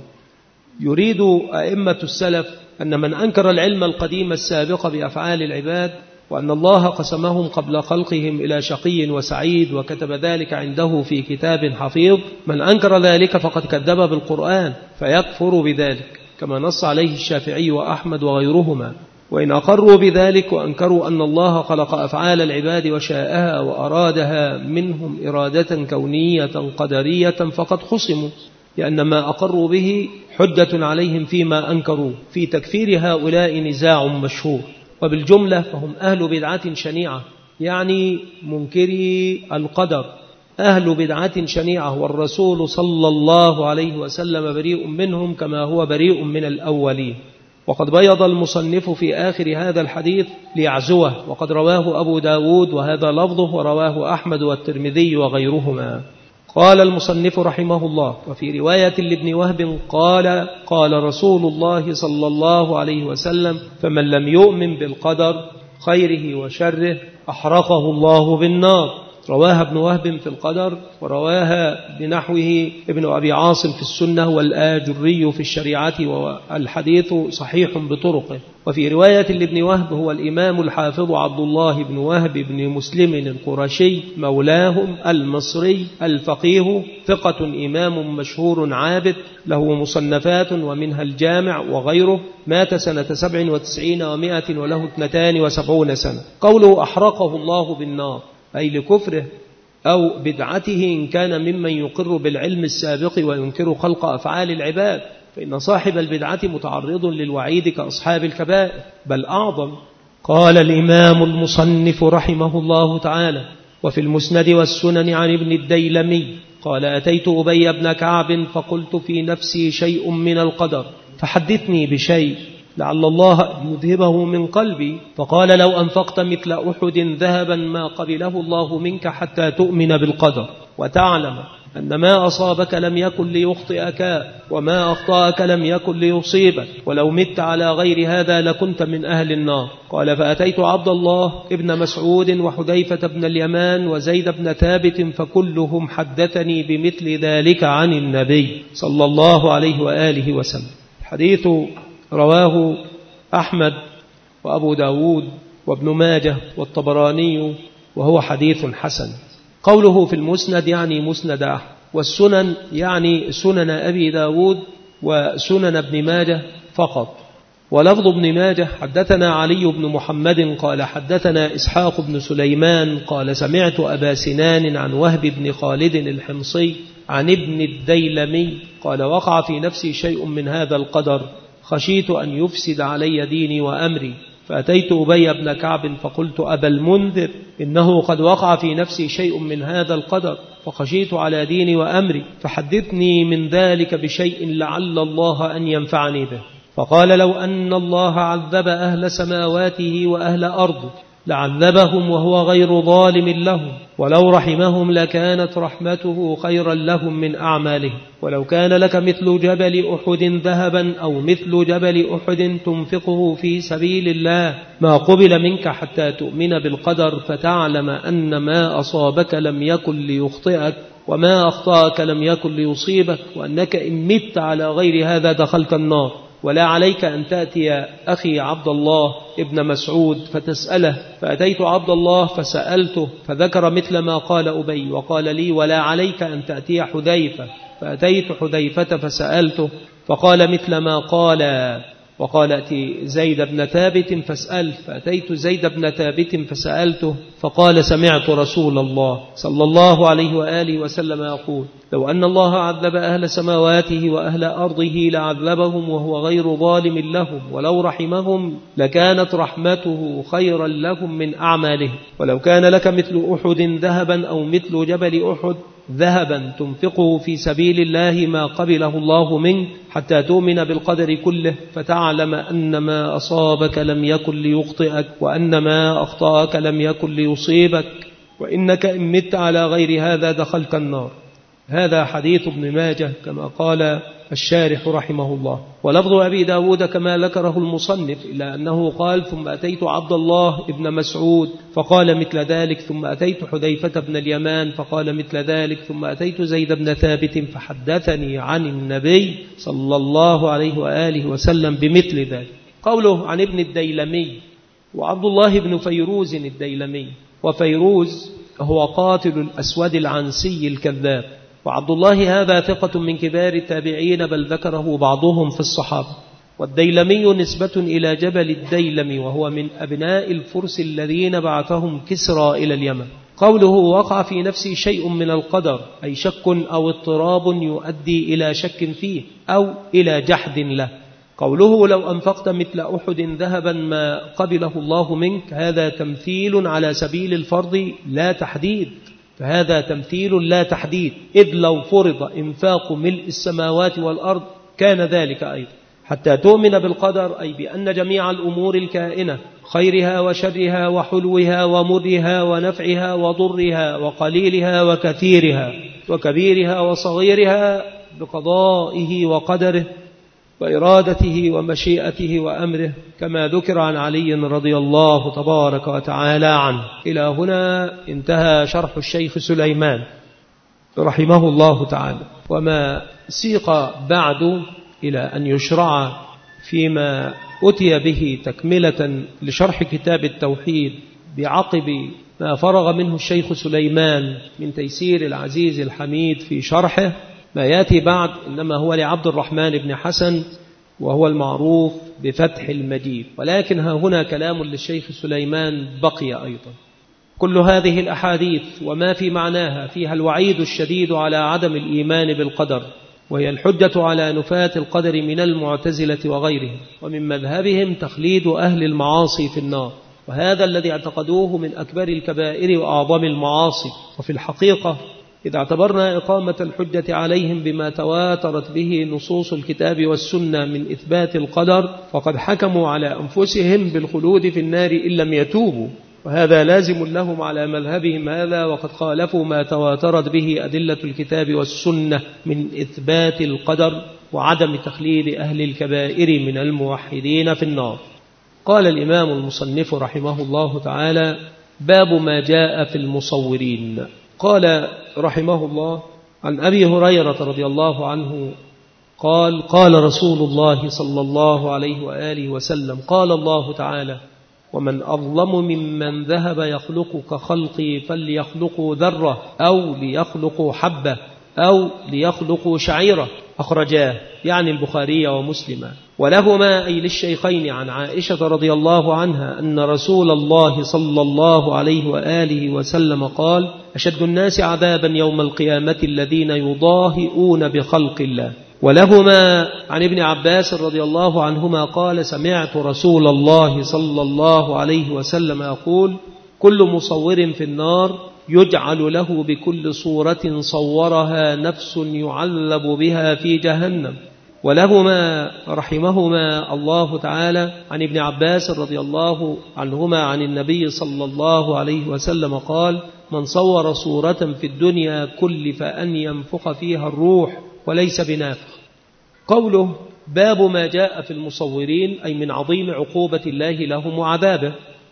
يريد أئمة السلف أن من أنكر العلم القديم السابق بأفعال العباد وأن الله قسمهم قبل خلقهم إلى شقي وسعيد وكتب ذلك عنده في كتاب حفيظ، من أنكر ذلك فقد كذب بالقرآن فيكفر بذلك، كما نص عليه الشافعي وأحمد وغيرهما. وإن أقروا بذلك وأنكروا أن الله خلق أفعال العباد وشاءها وأرادها منهم إرادة كونية قدرية فقد خصموا، لأن ما أقروا به حجة عليهم فيما أنكروا. في تكفير هؤلاء نزاع مشهور، وبالجملة فهم أهل بدعة شنيعة، يعني منكري القدر، أهل بدعة شنيعة، والرسول صلى الله عليه وسلم بريء منهم كما هو بريء من الأولين. وقد بيض المصنف في آخر هذا الحديث ليعزوه، وقد رواه أبو داود وهذا لفظه، ورواه أحمد والترمذي وغيرهما. قال المصنف رحمه الله: وفي رواية لابن وهب قال: قال رسول الله صلى الله عليه وسلم: فمن لم يؤمن بالقدر خيره وشره أحرقه الله بالنار. رواها ابن وهب في القدر، ورواها بنحوه ابن أبي عاصم في السنة والآجري في الشريعة، والحديث صحيح بطرقه. وفي رواية لابن وهب هو الإمام الحافظ عبد الله بن وهب بن مسلم القرشي مولاهم المصري الفقيه، ثقة إمام مشهور عابد، له مصنفات ومنها الجامع وغيره، مات سنة 97 و100 وله 72 سنة. قوله أحرقه الله بالنار أي لكفره أو بدعته إن كان ممن يقر بالعلم السابق وينكر خلق أفعال العباد، فإن صاحب البدعة متعرض للوعيد كأصحاب الكبائر بل أعظم. قال الإمام المصنف رحمه الله تعالى: وفي المسند والسنن عن ابن الديلمي قال: أتيت أبي بن كعب فقلت في نفسي شيء من القدر فحدثني بشيء لعل الله يذهبه من قلبي. فقال: لو أنفقت مثل أحد ذهبا ما قبله الله منك حتى تؤمن بالقدر وتعلم أن ما أصابك لم يكن ليخطئك وما أخطأك لم يكن ليصيبك ولو مت على غير هذا لكنت من أهل النار. قال فأتيت عبد الله ابن مسعود وحذيفة بن اليمان وزيد بن ثابت فكلهم حدثني بمثل ذلك عن النبي صلى الله عليه وآله وسلم. الحديث رواه أحمد وأبو داود وابن ماجه والطبراني وهو حديث حسن. قوله في المسند يعني مسند أحمد، والسنن يعني سنن أبي داود وسنن ابن ماجه فقط. ولفظ ابن ماجه حدثنا علي بن محمد قال حدثنا إسحاق بن سليمان قال سمعت أبا سنان عن وهب بن خالد الحمصي عن ابن الديلمي قال وقع في نفسي شيء من هذا القدر خشيت أن يفسد علي ديني وأمري، فأتيت أبي بن كعب فقلت أبا المنذر إنه قد وقع في نفسي شيء من هذا القدر فخشيت على ديني وأمري، فحدثني من ذلك بشيء لعل الله أن ينفعني به. فقال لو أن الله عذب أهل سماواته وأهل أرضه لعذبهم وهو غير ظالم لهم، ولو رحمهم لكانت رحمته خيرا لهم من أعمالهم، ولو كان لك مثل جبل أحد ذهبا أو مثل جبل أحد تنفقه في سبيل الله ما قبل منك حتى تؤمن بالقدر فتعلم أن ما أصابك لم يكن ليخطئك وما أخطأك لم يكن ليصيبك، وأنك إن مت على غير هذا دخلت النار. ولا عليك أن تأتي أخي عبد الله ابن مسعود فتسأله، فأتيت عبد الله فسألته فذكر مثل ما قال أبي، وقال لي ولا عليك أن تأتي حذيفة، فأتيت حذيفة فسألته فقال مثل ما قال، وقال أتي زيد بن ثابت فاسأل، فأتيت زيد بن ثابت فسألته فقال سمعت رسول الله صلى الله عليه وآله وسلم يقول لو أن الله عذب أهل سماواته وأهل أرضه لعذبهم وهو غير ظالم لهم، ولو رحمهم لكانت رحمته خيرا لهم من أعمالهم، ولو كان لك مثل أحد ذهبا أو مثل جبل أحد ذهبا تنفقه في سبيل الله ما قبله الله منك حتى تؤمن بالقدر كله فتعلم أن ما أصابك لم يكن ليخطئك وأن ما أخطأك لم يكن ليصيبك، وإنك إن مت على غير هذا دخلت النار. هذا حديث ابن ماجه كما قال الشارح رحمه الله. ولفظ أبي داود كما ذكره المصنف إلا أنه قال ثم أتيت عبد الله ابن مسعود فقال مثل ذلك، ثم أتيت حذيفة بن اليمان فقال مثل ذلك، ثم أتيت زيد بن ثابت فحدثني عن النبي صلى الله عليه وآله وسلم بمثل ذلك. قوله عن ابن الديلمي وعبد الله بن فيروز الديلمي، وفيروز هو قاتل الأسود العنسي الكذاب، وعبد الله هذا ثقة من كبار التابعين بل ذكره بعضهم في الصحابة. والديلمي نسبة إلى جبل الديلم وهو من أبناء الفرس الذين بعثهم كسرى إلى اليمن. قوله وقع في نفسي شيء من القدر أي شك أو اضطراب يؤدي إلى شك فيه أو إلى جحد له. قوله لو أنفقت مثل أحد ذهبا ما قبله الله منك هذا تمثيل على سبيل الفرض لا تحديد، فهذا تمثيل لا تحديد، إذ لو فرض إنفاق ملء السماوات والأرض كان ذلك أيضا حتى تؤمن بالقدر، أي بأن جميع الأمور الكائنة خيرها وشرها وحلوها ومرها ونفعها وضرها وقليلها وكثيرها وكبيرها وصغيرها بقضائه وقدره وإرادته ومشيئته وأمره كما ذكر عن علي رضي الله تبارك وتعالى عنه. إلى هنا انتهى شرح الشيخ سليمان رحمه الله تعالى. وما سيق بعد إلى أن يشرع فيما أتي به تكملة لشرح كتاب التوحيد بعقب ما فرغ منه الشيخ سليمان من تيسير العزيز الحميد في شرحه. ما يأتي بعد إنما هو لعبد الرحمن بن حسن وهو المعروف بفتح المجيد، ولكن ها هنا كلام للشيخ سليمان بقي أيضا. كل هذه الأحاديث وما في معناها فيها الوعيد الشديد على عدم الإيمان بالقدر، وهي الحجة على نفاة القدر من المعتزلة وغيرهم، ومن مذهبهم تخليد أهل المعاصي في النار، وهذا الذي اعتقدوه من أكبر الكبائر وأعظم المعاصي. وفي الحقيقة إذا اعتبرنا إقامة الحجة عليهم بما تواترت به نصوص الكتاب والسنة من إثبات القدر فقد حكموا على أنفسهم بالخلود في النار إن لم يتوبوا، وهذا لازم لهم على مذهبهم هذا، وقد خالفوا ما تواترت به أدلة الكتاب والسنة من إثبات القدر وعدم تخليد أهل الكبائر من الموحدين في النار. قال الإمام المصنف رحمه الله تعالى: باب ما جاء في المصورين. قال رحمه الله: عن أبي هريرة رضي الله عنه قال: قال رسول الله صلى الله عليه وآله وسلم: قال الله تعالى: ومن أظلم ممن ذهب يخلق كخلقي فليخلقوا ذرة أو ليخلقوا حبة أو ليخلقوا شعيرة. أخرجاه يعني البخاري ومسلم. ولهما أي للشيخين عن عائشة رضي الله عنها أن رسول الله صلى الله عليه وآله وسلم قال: أشد الناس عذابا يوم القيامة الذين يضاهئون بخلق الله. ولهما عن ابن عباس رضي الله عنهما قال: سمعت رسول الله صلى الله عليه وسلم يقول: كل مصور في النار يجعل له بكل صورة صورها نفس يعذب بها في جهنم. ولهما رحمهما الله تعالى عن ابن عباس رضي الله عنهما عن النبي صلى الله عليه وسلم قال: من صور صورة في الدنيا كلف أن ينفخ فيها الروح وليس بنافخ. قوله باب ما جاء في المصورين أي من عظيم عقوبة الله لهم وعذابه.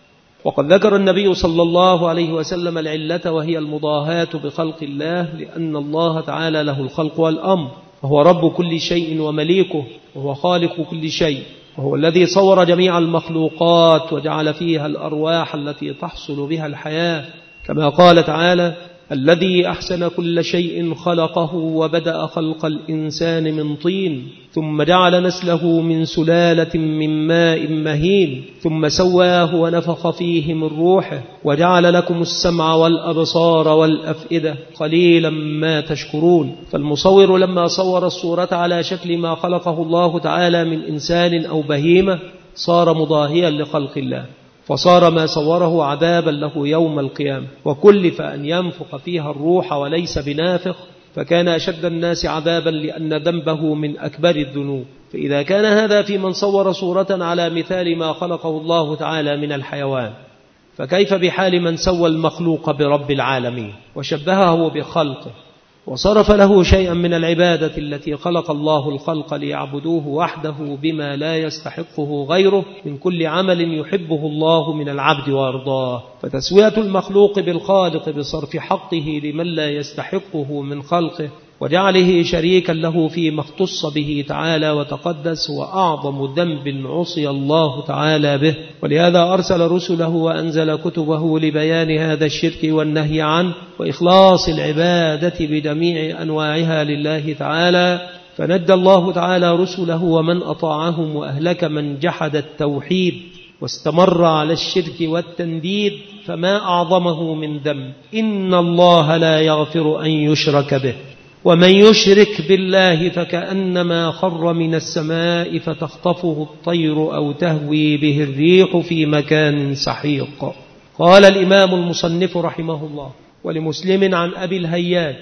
وقد ذكر النبي صلى الله عليه وسلم العلة وهي المضاهاة بخلق الله، لأن الله تعالى له الخلق والأمر، وهو رب كل شيء ومليكه، وهو خالق كل شيء، وهو الذي صور جميع المخلوقات وجعل فيها الأرواح التي تحصل بها الحياة، كما قال تعالى: الذي أحسن كل شيء خلقه وبدأ خلق الإنسان من طين ثم جعل نسله من سلالة من ماء مهين ثم سواه ونفخ فيه من روحه وجعل لكم السمع والأبصار والأفئدة قليلا ما تشكرون. فالمصور لما صور الصورة على شكل ما خلقه الله تعالى من إنسان أو بهيمة صار مضاهيا لخلق الله، فصار ما صوره عذابا له يوم القيامة، وكلف أن ينفخ فيها الروح وليس بنافخ، فكان أشد الناس عذابا لأن ذنبه من أكبر الذنوب. فإذا كان هذا في من صور صورة على مثال ما خلقه الله تعالى من الحيوان، فكيف بحال من سوى المخلوق برب العالمين وشبهه بخلقه وصرف له شيئا من العبادة التي خلق الله الخلق ليعبدوه وحده بما لا يستحقه غيره من كل عمل يحبه الله من العبد وارضاه. فتسوية المخلوق بالخالق بصرف حقه لمن لا يستحقه من خلقه وجعله شريكا له فيما اختص به تعالى وتقدس هو أعظم ذنب عصي الله تعالى به. ولهذا أرسل رسله وأنزل كتبه لبيان هذا الشرك والنهي عنه وإخلاص العبادة بجميع أنواعها لله تعالى، فندى الله تعالى رسله ومن أطاعهم وأهلك من جحد التوحيد واستمر على الشرك والتنديد، فما أعظمه من ذنب. إن الله لا يغفر أن يشرك به، ومن يشرك بالله فكأنما خر من السماء فتخطفه الطير أو تهوي به الريح في مكان سحيق. قال الإمام المصنف رحمه الله: ولمسلم عن أبي الهياج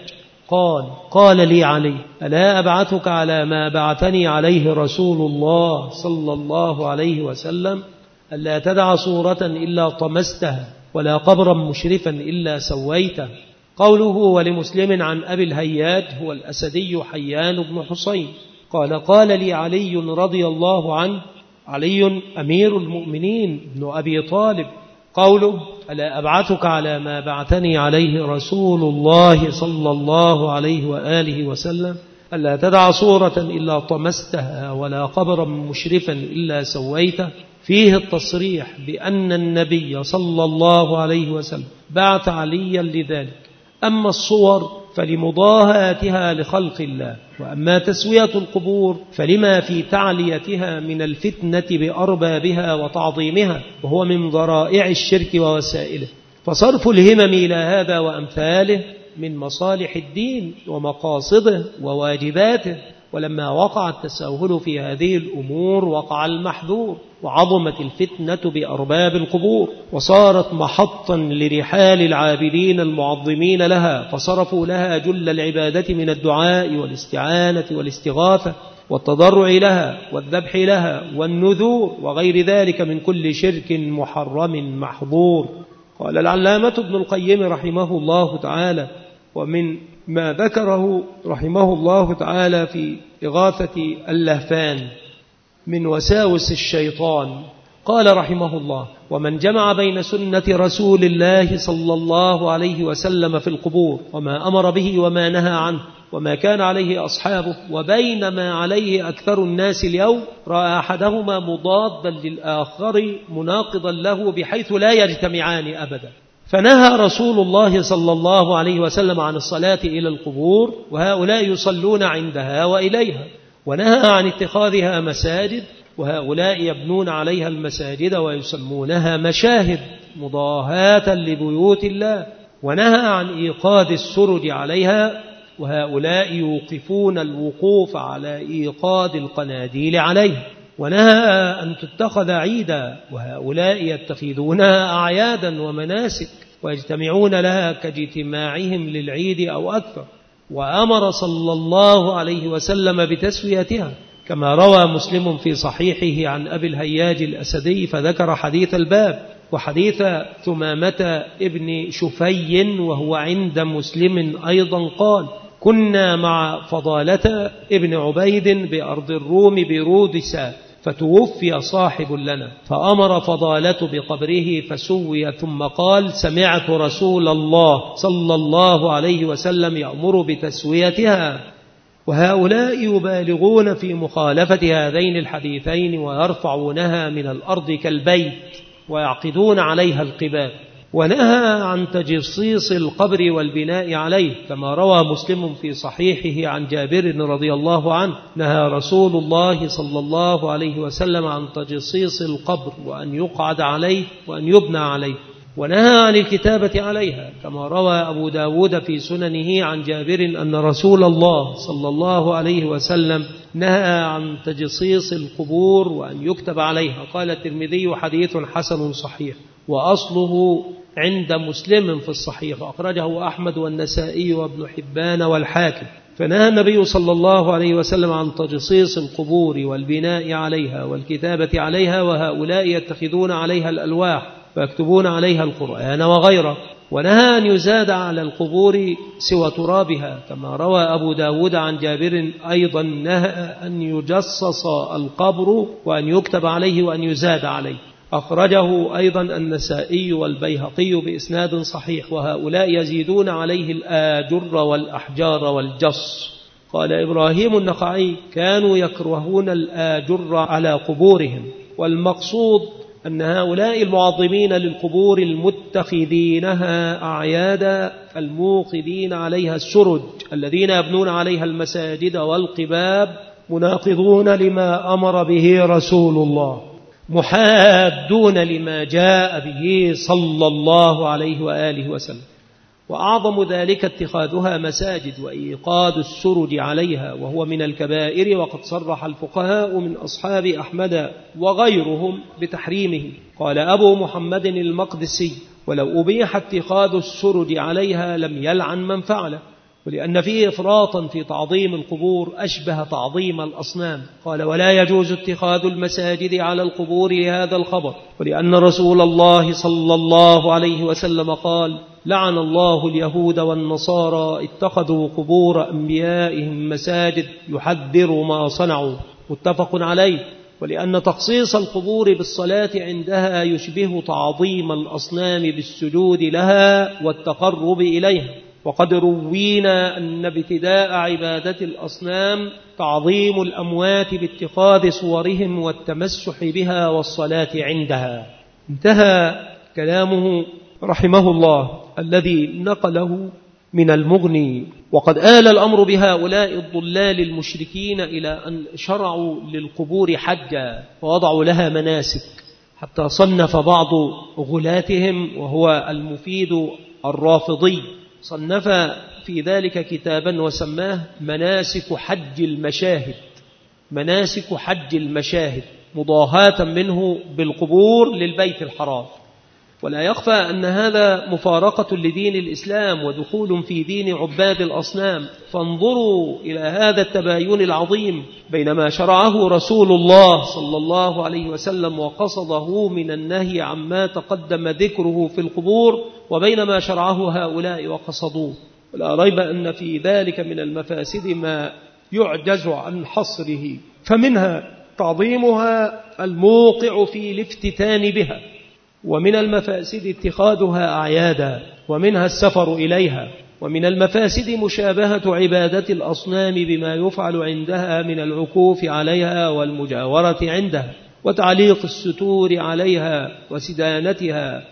قال لي علي: ألا أبعثك على ما بعثني عليه رسول الله صلى الله عليه وسلم؟ ألا تدع صورة إلا طمستها ولا قبرا مشرفا إلا سويته. قوله ولمسلم عن أبي الهياج هو الأسدي حيان بن حسين قال لي علي رضي الله عنه، علي أمير المؤمنين بن أبي طالب. قوله ألا أبعثك على ما بعثني عليه رسول الله صلى الله عليه وآله وسلم؟ ألا تدع صورة إلا طمستها ولا قبرا مشرفا إلا سويته. فيه التصريح بأن النبي صلى الله عليه وسلم بعث عليا لذلك. أما الصور فلمضاهاتها لخلق الله، وأما تسوية القبور فلما في تعليتها من الفتنة بأربابها وتعظيمها، وهو من ذرائع الشرك ووسائله. فصرف الهمم إلى هذا وأمثاله من مصالح الدين ومقاصده وواجباته. ولما وقع التساهل في هذه الأمور وقع المحذور، وعظمت الفتنة بأرباب القبور وصارت محطا لرحال العابدين المعظمين لها، فصرفوا لها جل العبادة من الدعاء والاستعانة والاستغاثة والتضرع لها والذبح لها والنذور وغير ذلك من كل شرك محرم محظور. قال العلامة ابن القيم رحمه الله تعالى، ومن ما ذكره رحمه الله تعالى في إغاثة اللهفان من وساوس الشيطان، قال رحمه الله: ومن جمع بين سنة رسول الله صلى الله عليه وسلم في القبور وما أمر به وما نهى عنه وما كان عليه أصحابه وبين ما عليه أكثر الناس اليوم، رأى أحدهما مضادا للآخر مناقضا له بحيث لا يجتمعان أبدا. فنهى رسول الله صلى الله عليه وسلم عن الصلاة إلى القبور، وهؤلاء يصلون عندها وإليها، ونهى عن اتخاذها مساجد، وهؤلاء يبنون عليها المساجد ويسمونها مشاهد مضاهاة لبيوت الله، ونهى عن إيقاد السرج عليها، وهؤلاء يوقفون الوقوف على إيقاد القناديل عليها، ونهى أن تتخذ عيدا، وهؤلاء يتخذونها أعيادا ومناسك ويجتمعون لها كاجتماعهم للعيد أو أكثر، وأمر صلى الله عليه وسلم بتسويتها، كما روى مسلم في صحيحه عن أبي الهياج الأسدي فذكر حديث الباب وحديث ثمامة ابن شفي وهو عند مسلم أيضا، قال: كنا مع فضالة ابن عبيد بأرض الروم برودسا، فتوفي صاحب لنا، فأمر فضالة بقبره فسوي، ثم قال: سمعت رسول الله صلى الله عليه وسلم يأمر بتسويتها. وهؤلاء يبالغون في مخالفة هذين الحديثين ويرفعونها من الأرض كالبيت ويعقدون عليها القباب. ونهى عن تجصيص القبر والبناء عليه، كما روى مسلم في صحيحه عن جابر رضي الله عنه: نهى رسول الله صلى الله عليه وسلم عن تجصيص القبر وأن يقعد عليه وأن يبنى عليه، ونهى عن الكتابة عليها، كما روى أبو داود في سننه عن جابر أن رسول الله صلى الله عليه وسلم نهى عن تجصيص القبور وأن يكتب عليها. قال الترمذي: حديث حسن صحيح، وأصله عند مسلم في الصحيح، وأخرجه أحمد والنسائي وابن حبان والحاكم. فنهى النبي صلى الله عليه وسلم عن تجصيص القبور والبناء عليها والكتابة عليها، وهؤلاء يتخذون عليها الألواح ويكتبون عليها القرآن وغيره. ونهى أن يزاد على القبور سوى ترابها، كما روى أبو داود عن جابر أيضا نهى أن يجصص القبر وأن يكتب عليه وأن يزاد عليه، أخرجه أيضا النسائي والبيهقي بإسناد صحيح. وهؤلاء يزيدون عليه الآجر والأحجار والجص. قال إبراهيم النخعي: كانوا يكرهون الآجر على قبورهم، والمقصود أن هؤلاء المعظمين للقبور المتخذينها أعيادا الموقدين عليها السرج الذين يبنون عليها المساجد والقباب مناقضون لما أمر به رسول الله، محادون لما جاء به صلى الله عليه وآله وسلم. وأعظم ذلك اتخاذها مساجد وإيقاد السرج عليها، وهو من الكبائر، وقد صرح الفقهاء من أصحاب أحمد وغيرهم بتحريمه. قال أبو محمد المقدسي: ولو أبيح اتخاذ السرج عليها لم يلعن من فعله، ولأن فيه إفراطا في تعظيم القبور أشبه تعظيم الأصنام. قال: ولا يجوز اتخاذ المساجد على القبور لهذا الخبر، ولأن رسول الله صلى الله عليه وسلم قال: لعن الله اليهود والنصارى اتخذوا قبور أنبيائهم مساجد يحذر ما صنعوا، متفق عليه. ولأن تخصيص القبور بالصلاة عندها يشبه تعظيم الأصنام بالسجود لها والتقرب إليها. وقد روينا أن ابتداء عبادة الأصنام تعظيم الأموات باتخاذ صورهم والتمسح بها والصلاة عندها. انتهى كلامه رحمه الله الذي نقله من المغني. وقد آل الأمر بهؤلاء الضلال المشركين إلى أن شرعوا للقبور حجا ووضعوا لها مناسك، حتى صنف بعض غلاتهم وهو المفيد الرافضي، صنف في ذلك كتابا وسماه مناسك حج المشاهد، مناسك حج المشاهد، مضاهاة منه بالقبور للبيت الحرام. ولا يخفى أن هذا مفارقة لدين الإسلام ودخول في دين عباد الأصنام. فانظروا إلى هذا التباين العظيم بينما شرعه رسول الله صلى الله عليه وسلم وقصده من النهي عما تقدم ذكره في القبور، وبينما شرعه هؤلاء وقصدوه. ولا ريب أن في ذلك من المفاسد ما يعجز عن حصره، فمنها تعظيمها الموقع في الافتتان بها، ومن المفاسد اتخاذها أعيادا، ومنها السفر إليها، ومن المفاسد مشابهة عبادة الأصنام بما يفعل عندها من العكوف عليها والمجاورة عندها وتعليق الستور عليها وسدانتها،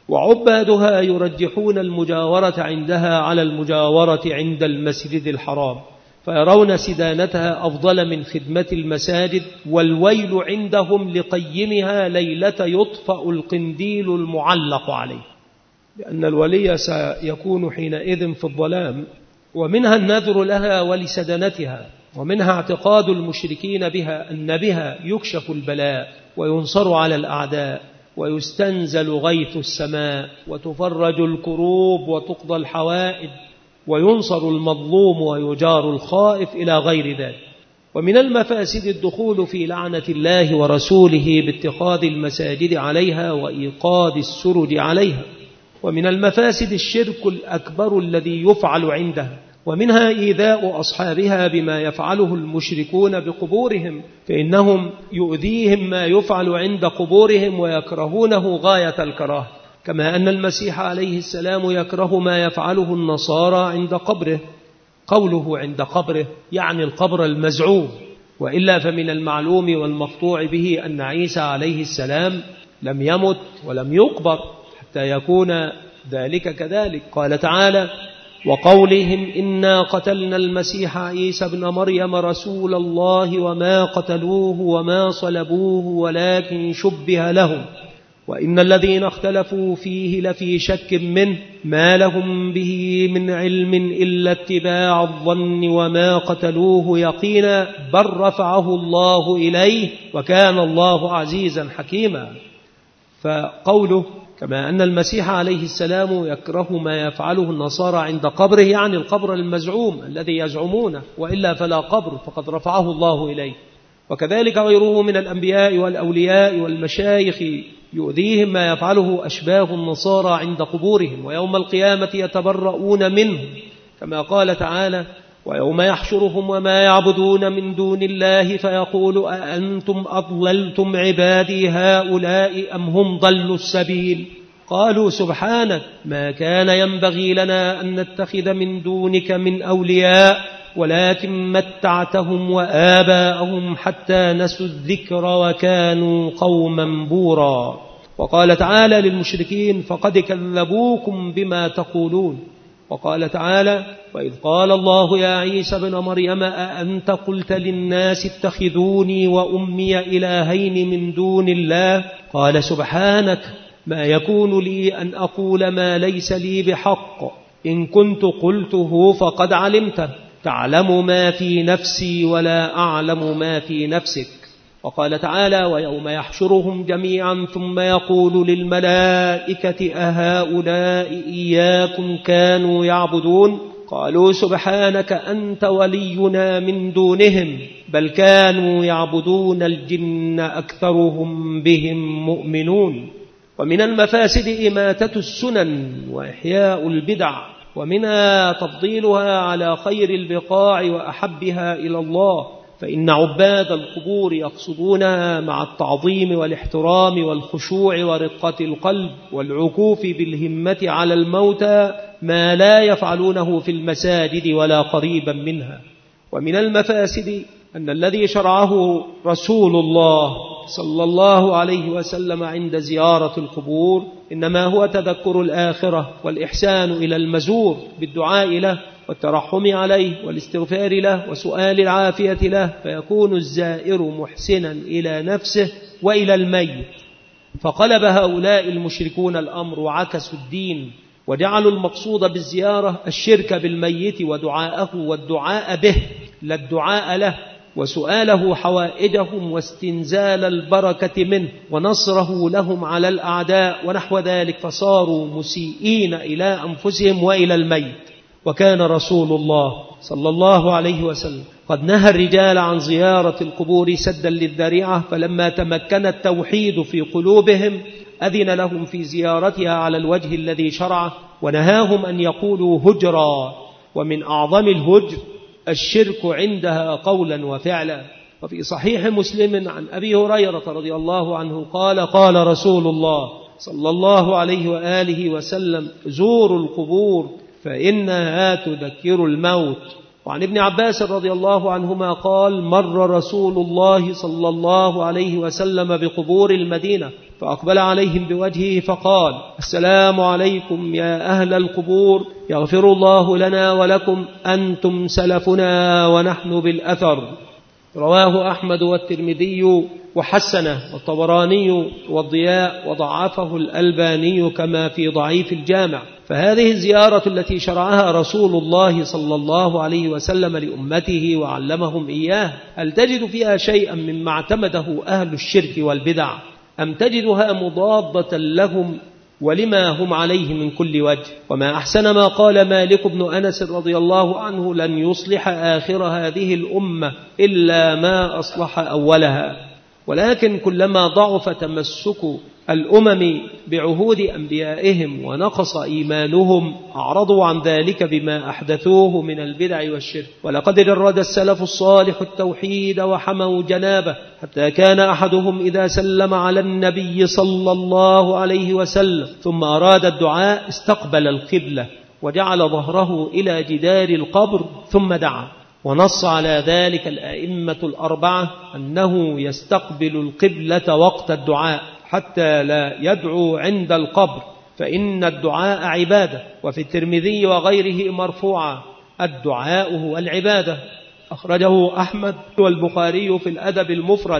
وعبادها يرجحون المجاورة عندها على المجاورة عند المسجد الحرام، فيرون سدانتها أفضل من خدمة المساجد، والويل عندهم لقيمها ليلة يطفأ القنديل المعلق عليه، لأن الولي سيكون حينئذ في الظلام. ومنها النذر لها ولسدنتها، ومنها اعتقاد المشركين بها أن بها يكشف البلاء وينصر على الأعداء ويستنزل غيث السماء وتفرج الكروب وتقضى الحوائج وينصر المظلوم ويجار الخائف إلى غير ذلك. ومن المفاسد الدخول في لعنة الله ورسوله باتخاذ المساجد عليها وإيقاد السرج عليها. ومن المفاسد الشرك الأكبر الذي يفعل عندها، ومنها إيذاء أصحابها بما يفعله المشركون بقبورهم، فإنهم يؤذيهم ما يفعل عند قبورهم ويكرهونه غاية الكراهة، كما أن المسيح عليه السلام يكره ما يفعله النصارى عند قبره. قوله عند قبره يعني القبر المزعوم، وإلا فمن المعلوم والمقطوع به أن عيسى عليه السلام لم يمت ولم يقبر حتى يكون ذلك كذلك. قال تعالى: وقولهم إنا قتلنا المسيح عيسى بن مريم رسول الله وما قتلوه وما صلبوه ولكن شبه لهم وإن الذين اختلفوا فيه لفي شك منه ما لهم به من علم إلا اتباع الظن وما قتلوه يقينا بل رفعه الله إليه وكان الله عزيزا حكيما. فقوله كما أن المسيح عليه السلام يكره ما يفعله النصارى عند قبره يعني القبر المزعوم الذي يزعمونه، وإلا فلا قبر فقد رفعه الله إليه. وكذلك غيره من الأنبياء والأولياء والمشايخ يؤذيهم ما يفعله أشباه النصارى عند قبورهم، ويوم القيامة يتبرؤون منه، كما قال تعالى: ويوم يحشرهم وما يعبدون من دون الله فيقول أأنتم أضللتم عبادي هؤلاء أم هم ضلوا السبيل قالوا سبحانك ما كان ينبغي لنا أن نتخذ من دونك من أولياء ولكن متعتهم وآباءهم حتى نسوا الذكر وكانوا قوما بورا. وقال تعالى للمشركين: فقد كذبوكم بما تقولون. وقال تعالى: وإذ قال الله يا عيسى بن مريم أأنت قلت للناس اتخذوني وأمي إلهين من دون الله قال سبحانك ما يكون لي أن أقول ما ليس لي بحق إن كنت قلته فقد علمته تعلم ما في نفسي ولا أعلم ما في نفسك. وقال تعالى: ويوم يحشرهم جميعا ثم يقول للملائكة أهؤلاء إياكم كانوا يعبدون قالوا سبحانك أنت ولينا من دونهم بل كانوا يعبدون الجن أكثرهم بهم مؤمنون. ومن المفاسد إماتة السنن وإحياء البدع، ومنها تفضيلها على خير البقاع وأحبها إلى الله، فإن عباد القبور يقصدونها مع التعظيم والاحترام والخشوع ورقة القلب والعكوف بالهمة على الموتى ما لا يفعلونه في المساجد ولا قريبا منها. ومن المفاسد أن الذي شرعه رسول الله صلى الله عليه وسلم عند زيارة القبور إنما هو تذكر الآخرة والإحسان إلى المزور بالدعاء له والترحم عليه والاستغفار له وسؤال العافية له، فيكون الزائر محسنا إلى نفسه وإلى الميت. فقلب هؤلاء المشركون الأمر وعكسوا الدين وجعلوا المقصود بالزيارة الشرك بالميت ودعاءه والدعاء به لا الدعاء له، وسؤاله حوائجهم واستنزال البركة منه ونصره لهم على الأعداء ونحو ذلك، فصاروا مسيئين إلى أنفسهم وإلى الميت. وكان رسول الله صلى الله عليه وسلم قد نهى الرجال عن زيارة القبور سدا للذريعة، فلما تمكن التوحيد في قلوبهم أذن لهم في زيارتها على الوجه الذي شرعه، ونهاهم أن يقولوا هجرا، ومن أعظم الهجر الشرك عندها قولا وفعلا. وفي صحيح مسلم عن أبي هريرة رضي الله عنه قال: قال رسول الله صلى الله عليه وآله وسلم: زوروا القبور فإنها تذكر الموت. وعن ابن عباس رضي الله عنهما قال: مر رسول الله صلى الله عليه وسلم بقبور المدينة فأقبل عليهم بوجهه فقال: السلام عليكم يا أهل القبور، يغفر الله لنا ولكم، أنتم سلفنا ونحن بالأثر. رواه أحمد والترمذي وحسنه، والطبراني والضياء وضعفه الألباني كما في ضعيف الجامع. فهذه الزيارة التي شرعها رسول الله صلى الله عليه وسلم لأمته وعلمهم إياه، هل تجد فيها شيئا مما اعتمده أهل الشرك والبدع، أم تجدها مضادة لهم ولما هم عليه من كل وجه؟ وما أحسن ما قال مالك بن أنس رضي الله عنه: لن يصلح آخر هذه الأمة إلا ما أصلح أولها. ولكن كلما ضعف تمسك الأمم بعهود أنبيائهم ونقص إيمانهم أعرضوا عن ذلك بما أحدثوه من البدع والشرك. ولقد جرد السلف الصالح التوحيد وحموا جنابه، حتى كان أحدهم إذا سلم على النبي صلى الله عليه وسلم ثم أراد الدعاء استقبل القبلة وجعل ظهره إلى جدار القبر ثم دعا. ونص على ذلك الأئمة الأربعة أنه يستقبل القبلة وقت الدعاء حتى لا يدعو عند القبر، فإن الدعاء عبادة. وفي الترمذي وغيره مرفوعا: الدعاء هو العبادة. أخرجه أحمد والبخاري في الأدب المفرد،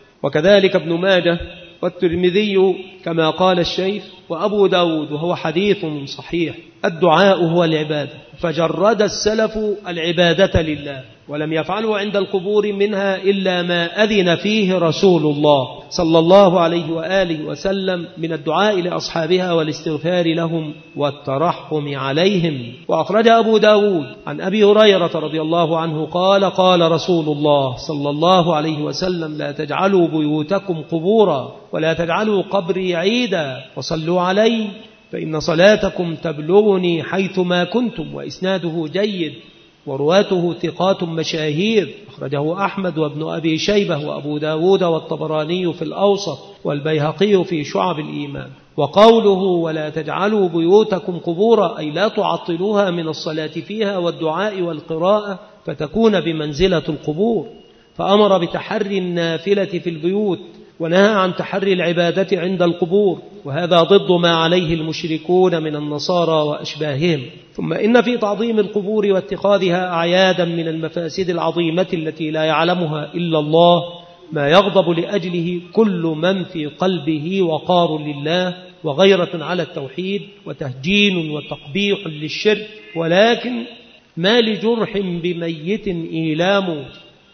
وكذلك ابن ماجه والترمذي كما قال الشيخ، وأبو داود، وهو حديث صحيح. الدعاء هو العبادة، فجرد السلف العبادة لله، ولم يفعلوا عند القبور منها إلا ما أذن فيه رسول الله صلى الله عليه وآله وسلم من الدعاء لأصحابها والاستغفار لهم والترحم عليهم. وأخرج أبو داود عن أبي هريرة رضي الله عنه قال: قال رسول الله صلى الله عليه وسلم: لا تجعلوا بيوتكم قبورا ولا تجعلوا قبري عيدا، وصلوا علي فإن صلاتكم تبلغني حيثما كنتم. وإسناده جيد، ورواته ثقات مشاهير. أخرجه أحمد وابن أبي شيبة وأبو داود والطبراني في الأوسط والبيهقي في شعب الإيمان. وقوله: ولا تجعلوا بيوتكم قبورا، أي لا تعطلوها من الصلاة فيها والدعاء والقراءة فتكون بمنزلة القبور. فأمر بتحري النافلة في البيوت، ونهى عن تحري العبادة عند القبور، وهذا ضد ما عليه المشركون من النصارى وأشباههم. ثم إن في تعظيم القبور واتخاذها أعيادا من المفاسد العظيمة التي لا يعلمها إلا الله ما يغضب لأجله كل من في قلبه وقار لله وغيرة على التوحيد وتهجين وتقبيح للشرك. ولكن ما لجرح بميت إيلام،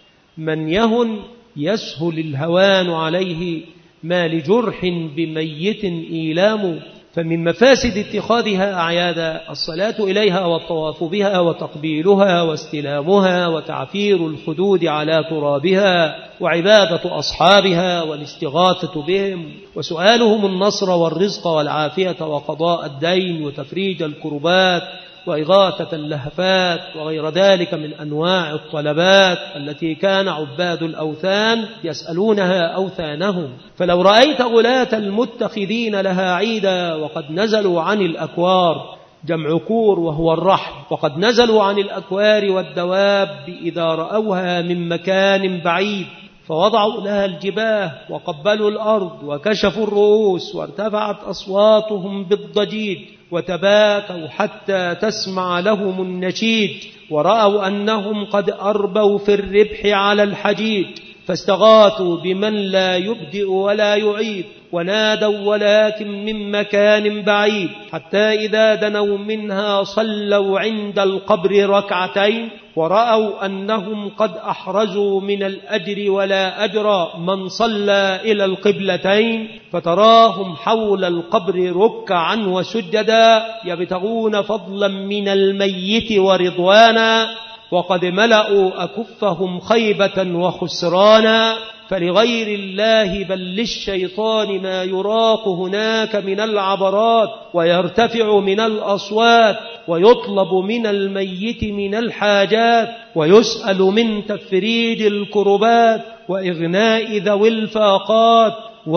من يهن يسهل الهوان عليه، ما لجرح بميت إيلام. فمن مفاسد اتخاذها أعيادا الصلاة إليها والطواف بها وتقبيلها واستلامها وتعفير الخدود على ترابها وعبادة أصحابها والاستغاثة بهم وسؤالهم النصر والرزق والعافية وقضاء الدين وتفريج الكربات وإغاثة اللهفات وغير ذلك من أنواع الطلبات التي كان عباد الأوثان يسألونها أوثانهم. فلو رأيت غلاة المتخذين لها عيدا وقد نزلوا عن الأكوار، جمع كور وهو الرحل، وقد نزلوا عن الأكوار والدواب إذا رأوها من مكان بعيد فوضعوا لها الجباه وقبلوا الأرض وكشفوا الرؤوس وارتفعت أصواتهم بالضجيج وتباكوا حتى تسمع لهم النشيج، ورأوا أنهم قد أربوا في الربح على الحجيج، فاستغاثوا بمن لا يبدئ ولا يعيد، ونادوا ولكن من مكان بعيد، حتى إذا دنوا منها صلوا عند القبر ركعتين، ورأوا أنهم قد أحرزوا من الأجر ولا أجر من صلى إلى القبلتين، فتراهم حول القبر ركعا وسجدا يبتغون فضلا من الميت ورضوانا، وقد ملأوا أكفهم خيبة وخسرانا، فلغير الله بل للشيطان ما يراق هناك من العبرات، ويرتفع من الأصوات، ويطلب من الميت من الحاجات، ويسأل من تفريج الكربات، وإغناء ذوي الفاقات،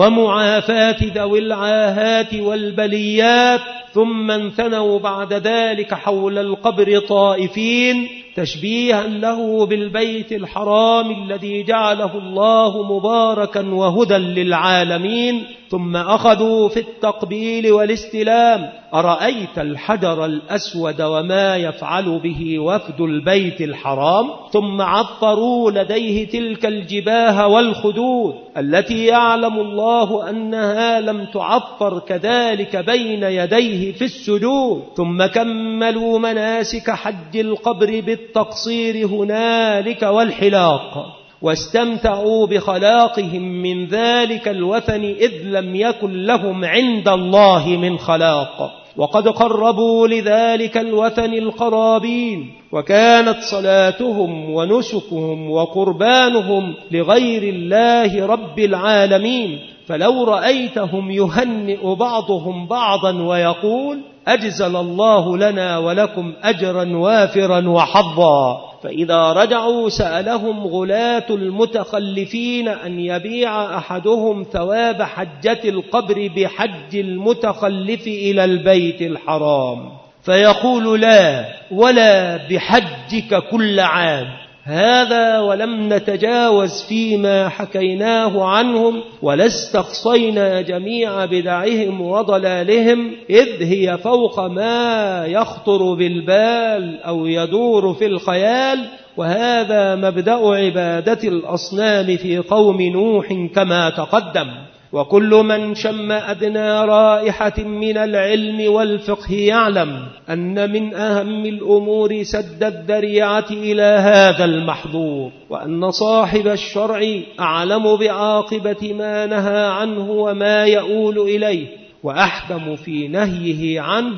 ومعافاة ذوي العاهات والبليات. ثم انثنوا بعد ذلك حول القبر طائفين، تشبيها له بالبيت الحرام الذي جعله الله مباركا وهدى للعالمين. ثم أخذوا في التقبيل والاستلام. أرأيت الحجر الأسود وما يفعل به وفد البيت الحرام؟ ثم عطروا لديه تلك الجباه والخدود التي يعلم الله أنها لم تعطر كذلك بين يديه في السجود. ثم كملوا مناسك حج القبر بالتقصير هنالك والحلاق، واستمتعوا بخلاقهم من ذلك الوثن، إذ لم يكن لهم عند الله من خلاق، وقد قربوا لذلك الوثن القرابين، وكانت صلاتهم ونسكهم وقربانهم لغير الله رب العالمين. فلو رأيتهم يهنئ بعضهم بعضا ويقول: أجزل الله لنا ولكم أجرا وافرا وحظا. فإذا رجعوا سألهم غلاة المتخلفين أن يبيع أحدهم ثواب حجة القبر بحج المتخلف إلى البيت الحرام، فيقول: لا، ولا بحجك كل عام. هذا ولم نتجاوز فيما حكيناه عنهم، ولا استقصينا جميع بدعهم وضلالهم، إذ هي فوق ما يخطر بالبال أو يدور في الخيال. وهذا مبدأ عبادة الأصنام في قوم نوح كما تقدم. وكل من شم أدنى رائحة من العلم والفقه يعلم أن من أهم الأمور سد الذريعة إلى هذا المحظور، وأن صاحب الشرع أعلم بعاقبة ما نهى عنه وما يؤول إليه، وأحكم في نهيه عنه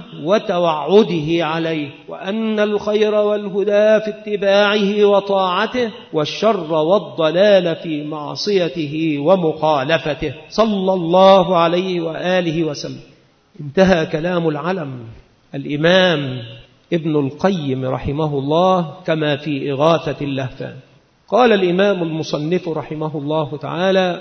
وتوعده عليه، وأن الخير والهدى في اتباعه وطاعته، والشر والضلال في معصيته ومخالفته، صلى الله عليه وآله وسلم. انتهى كلام العلم الإمام ابن القيم رحمه الله كما في إغاثة اللهفان. قال الإمام المصنف رحمه الله تعالى: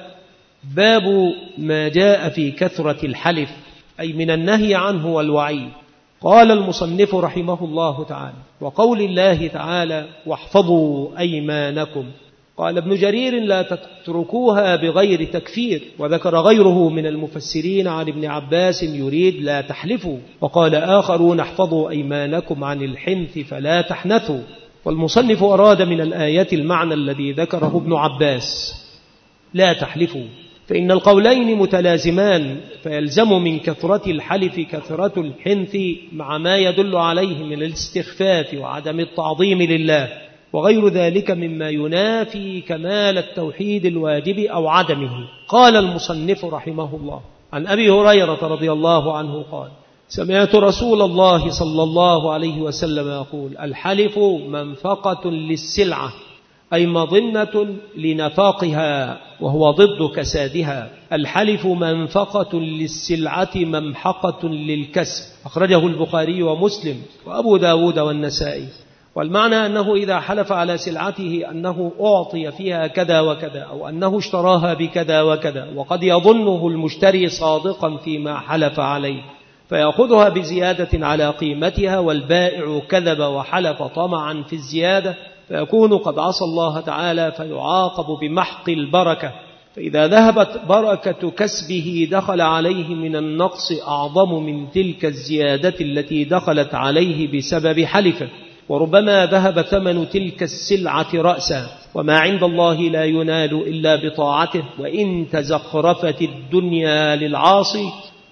باب ما جاء في كثرة الحلف، أي من النهي عنه والوعيد. قال المصنف رحمه الله تعالى: وقول الله تعالى: واحفظوا أيمانكم. قال ابن جرير: لا تتركوها بغير تكفير. وذكر غيره من المفسرين عن ابن عباس يريد لا تحلفوا. وقال آخرون: احفظوا أيمانكم عن الحنث فلا تحنثوا. والمصنف أراد من الآية المعنى الذي ذكره ابن عباس: لا تحلفوا، فإن القولين متلازمان، فيلزم من كثرة الحلف كثرة الحنث مع ما يدل عليه من الاستخفاف وعدم التعظيم لله، وغير ذلك مما ينافي كمال التوحيد الواجب أو عدمه. قال المصنف رحمه الله: عن أبي هريرة رضي الله عنه قال: سمعت رسول الله صلى الله عليه وسلم يقول: الحلف منفقة للسلعة، أي مظنة لنفاقها، وهو ضد كسادها. الحلف منفقة للسلعة ممحقة للكسب. أخرجه البخاري ومسلم وأبو داود والنسائي. والمعنى أنه إذا حلف على سلعته أنه أعطي فيها كذا وكذا، أو أنه اشتراها بكذا وكذا، وقد يظنه المشتري صادقا فيما حلف عليه، فيأخذها بزيادة على قيمتها، والبائع كذب وحلف طمعا في الزيادة، فيكون قد عصى الله تعالى، فيعاقب بمحق البركة. فإذا ذهبت بركة كسبه دخل عليه من النقص أعظم من تلك الزيادة التي دخلت عليه بسبب حلفه، وربما ذهب ثمن تلك السلعة رأسا. وما عند الله لا ينال إلا بطاعته، وإن تزخرفت الدنيا للعاصي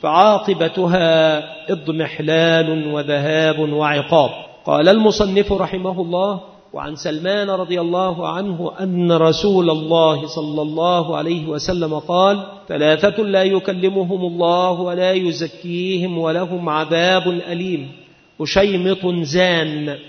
فعاقبتها اضمحلال وذهاب وعقاب. قال المصنف رحمه الله: وعن سلمان رضي الله عنه أن رسول الله صلى الله عليه وسلم قال: ثلاثة لا يكلمهم الله ولا يزكيهم ولهم عذاب أليم: وشيمط زان،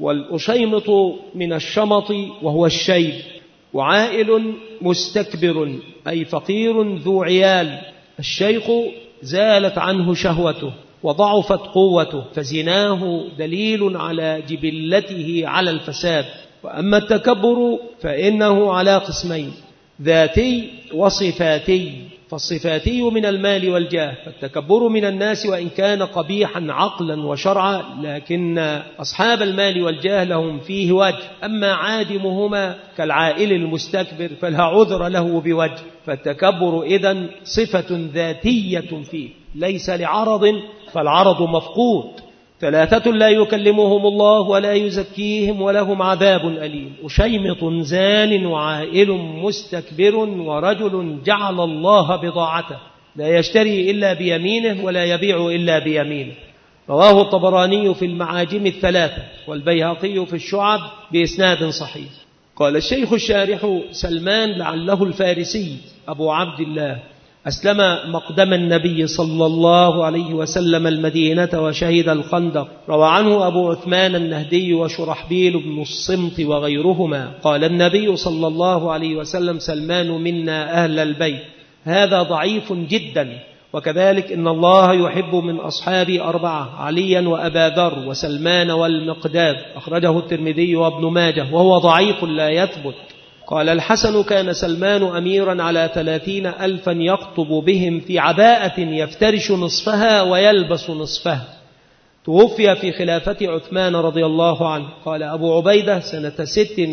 والأشيمط من الشمط وهو الشيب، وعائل مستكبر أي فقير ذو عيال. الشيخ زالت عنه شهوته وضعفت قوته، فزناه دليل على جبلته على الفساد. وأما التكبر فإنه على قسمين، ذاتي وصفاتي. فالصفاتي من المال والجاه، فالتكبر من الناس وإن كان قبيحا عقلا وشرعا، لكن أصحاب المال والجاه لهم فيه وجه. أما عادمهما كالعائل المستكبر فلا عذر له بوجه. فالتكبر إذن صفة ذاتية فيه ليس لعرض، فالعرض مفقود. 3 لا يكلمهم الله ولا يزكيهم ولهم عذاب أليم: أشيمط زان وعائل مستكبر ورجل جعل الله بضاعته، لا يشتري إلا بيمينه ولا يبيع إلا بيمينه. رواه الطبراني في المعاجم 3 والبيهقي في الشعب بإسناد صحيح. قال الشيخ الشارح: سلمان لعله الفارسي أبو عبد الله، أسلم مقدم النبي صلى الله عليه وسلم المدينة وشهد الخندق. روى عنه أبو عثمان النهدي وشرحبيل بن الصمت وغيرهما. قال النبي صلى الله عليه وسلم: سلمان منا أهل البيت. هذا ضعيف جدا. وكذلك إن الله يحب من أصحابي 4: عليا وأبا ذر وسلمان والمقداد. أخرجه الترمذي وابن ماجه وهو ضعيف لا يثبت. قال الحسن: كان سلمان أميرا على 30,000 يخطب بهم في عباءة يفترش نصفها ويلبس نصفها. توفي في خلافة عثمان رضي الله عنه. قال أبو عبيدة: سنة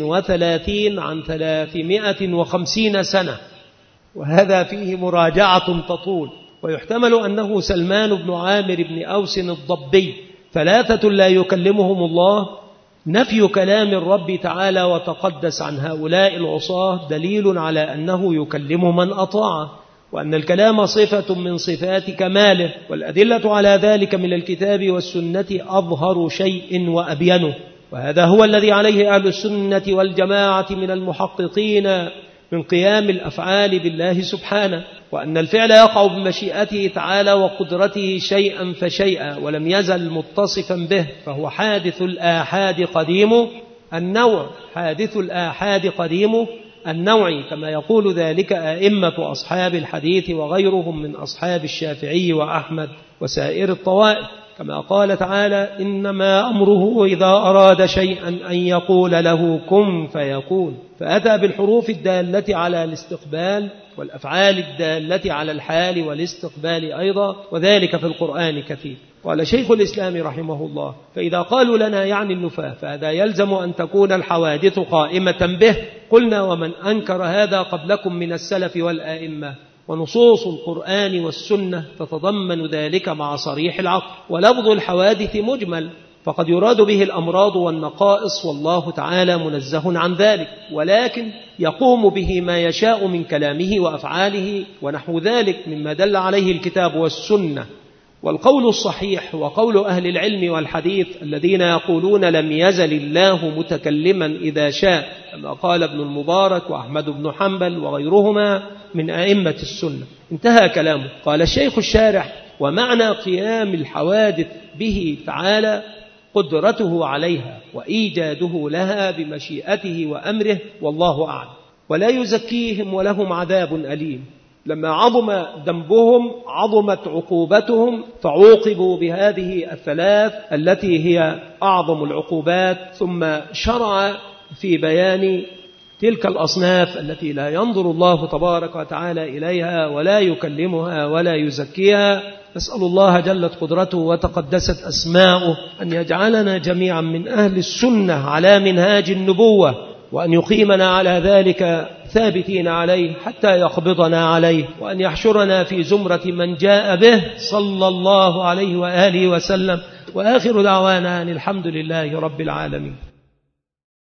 36 عن 350 سنة. وهذا فيه مراجعة تطول. ويحتمل أنه سلمان بن عامر بن أوس الضبي. 3 لا يكلمهم الله، نفي كلام الرب تعالى وتقدس عن هؤلاء العصاة دليل على أنه يكلم من أطاعه، وأن الكلام صفة من صفات كماله. والأدلة على ذلك من الكتاب والسنة أظهر شيء وأبينه. وهذا هو الذي عليه أهل السنة والجماعة من المحققين من قيام الأفعال بالله سبحانه، وأن الفعل يقع بمشيئته تعالى وقدرته شيئا فشيئا، ولم يزل متصفا به. فهو حادث الآحاد قديم النوع، حادث الآحاد قديم النوع، كما يقول ذلك أئمة أصحاب الحديث وغيرهم من أصحاب الشافعي وأحمد وسائر الطوائف. كما قال تعالى: إنما أمره إذا أراد شيئا أن يقول له كن فيكون. فأتى بالحروف الدالة على الاستقبال والأفعال الدالة على الحال والاستقبال أيضا، وذلك في القرآن كثير. قال شيخ الإسلام رحمه الله: فإذا قالوا لنا يعني النفاة فهذا يلزم أن تكون الحوادث قائمة به. قلنا: ومن أنكر هذا قبلكم من السلف والآئمة؟ ونصوص القرآن والسنة تتضمن ذلك مع صريح العقل. ولفظ الحوادث مجمل، فقد يراد به الأمراض والنقائص، والله تعالى منزه عن ذلك، ولكن يقوم به ما يشاء من كلامه وأفعاله ونحو ذلك مما دل عليه الكتاب والسنة. والقول الصحيح وقول أهل العلم والحديث الذين يقولون لم يزل الله متكلما إذا شاء، كما قال ابن المبارك وأحمد بن حنبل وغيرهما من أئمة السنة. انتهى كلامه. قال الشيخ الشارح: ومعنى قيام الحوادث به تعالى قدرته عليها وإيجاده لها بمشيئته وأمره، والله أعلم. ولا يزكيهم ولهم عذاب أليم. لما عظم ذنبهم عظمت عقوبتهم، فعوقبوا بهذه 3 التي هي أعظم العقوبات، ثم شرع في بيان تلك الأصناف التي لا ينظر الله تبارك وتعالى إليها ولا يكلمها ولا يزكيها. نسأل الله جلت قدرته وتقدست أسماؤه أن يجعلنا جميعا من أهل السنة على منهاج النبوة، وأن يقيمنا على ذلك ثابتين عليه حتى يقبضنا عليه، وأن يحشرنا في زمرة من جاء به صلى الله عليه وآله وسلم. وآخر دعوانا أن الحمد لله رب العالمين.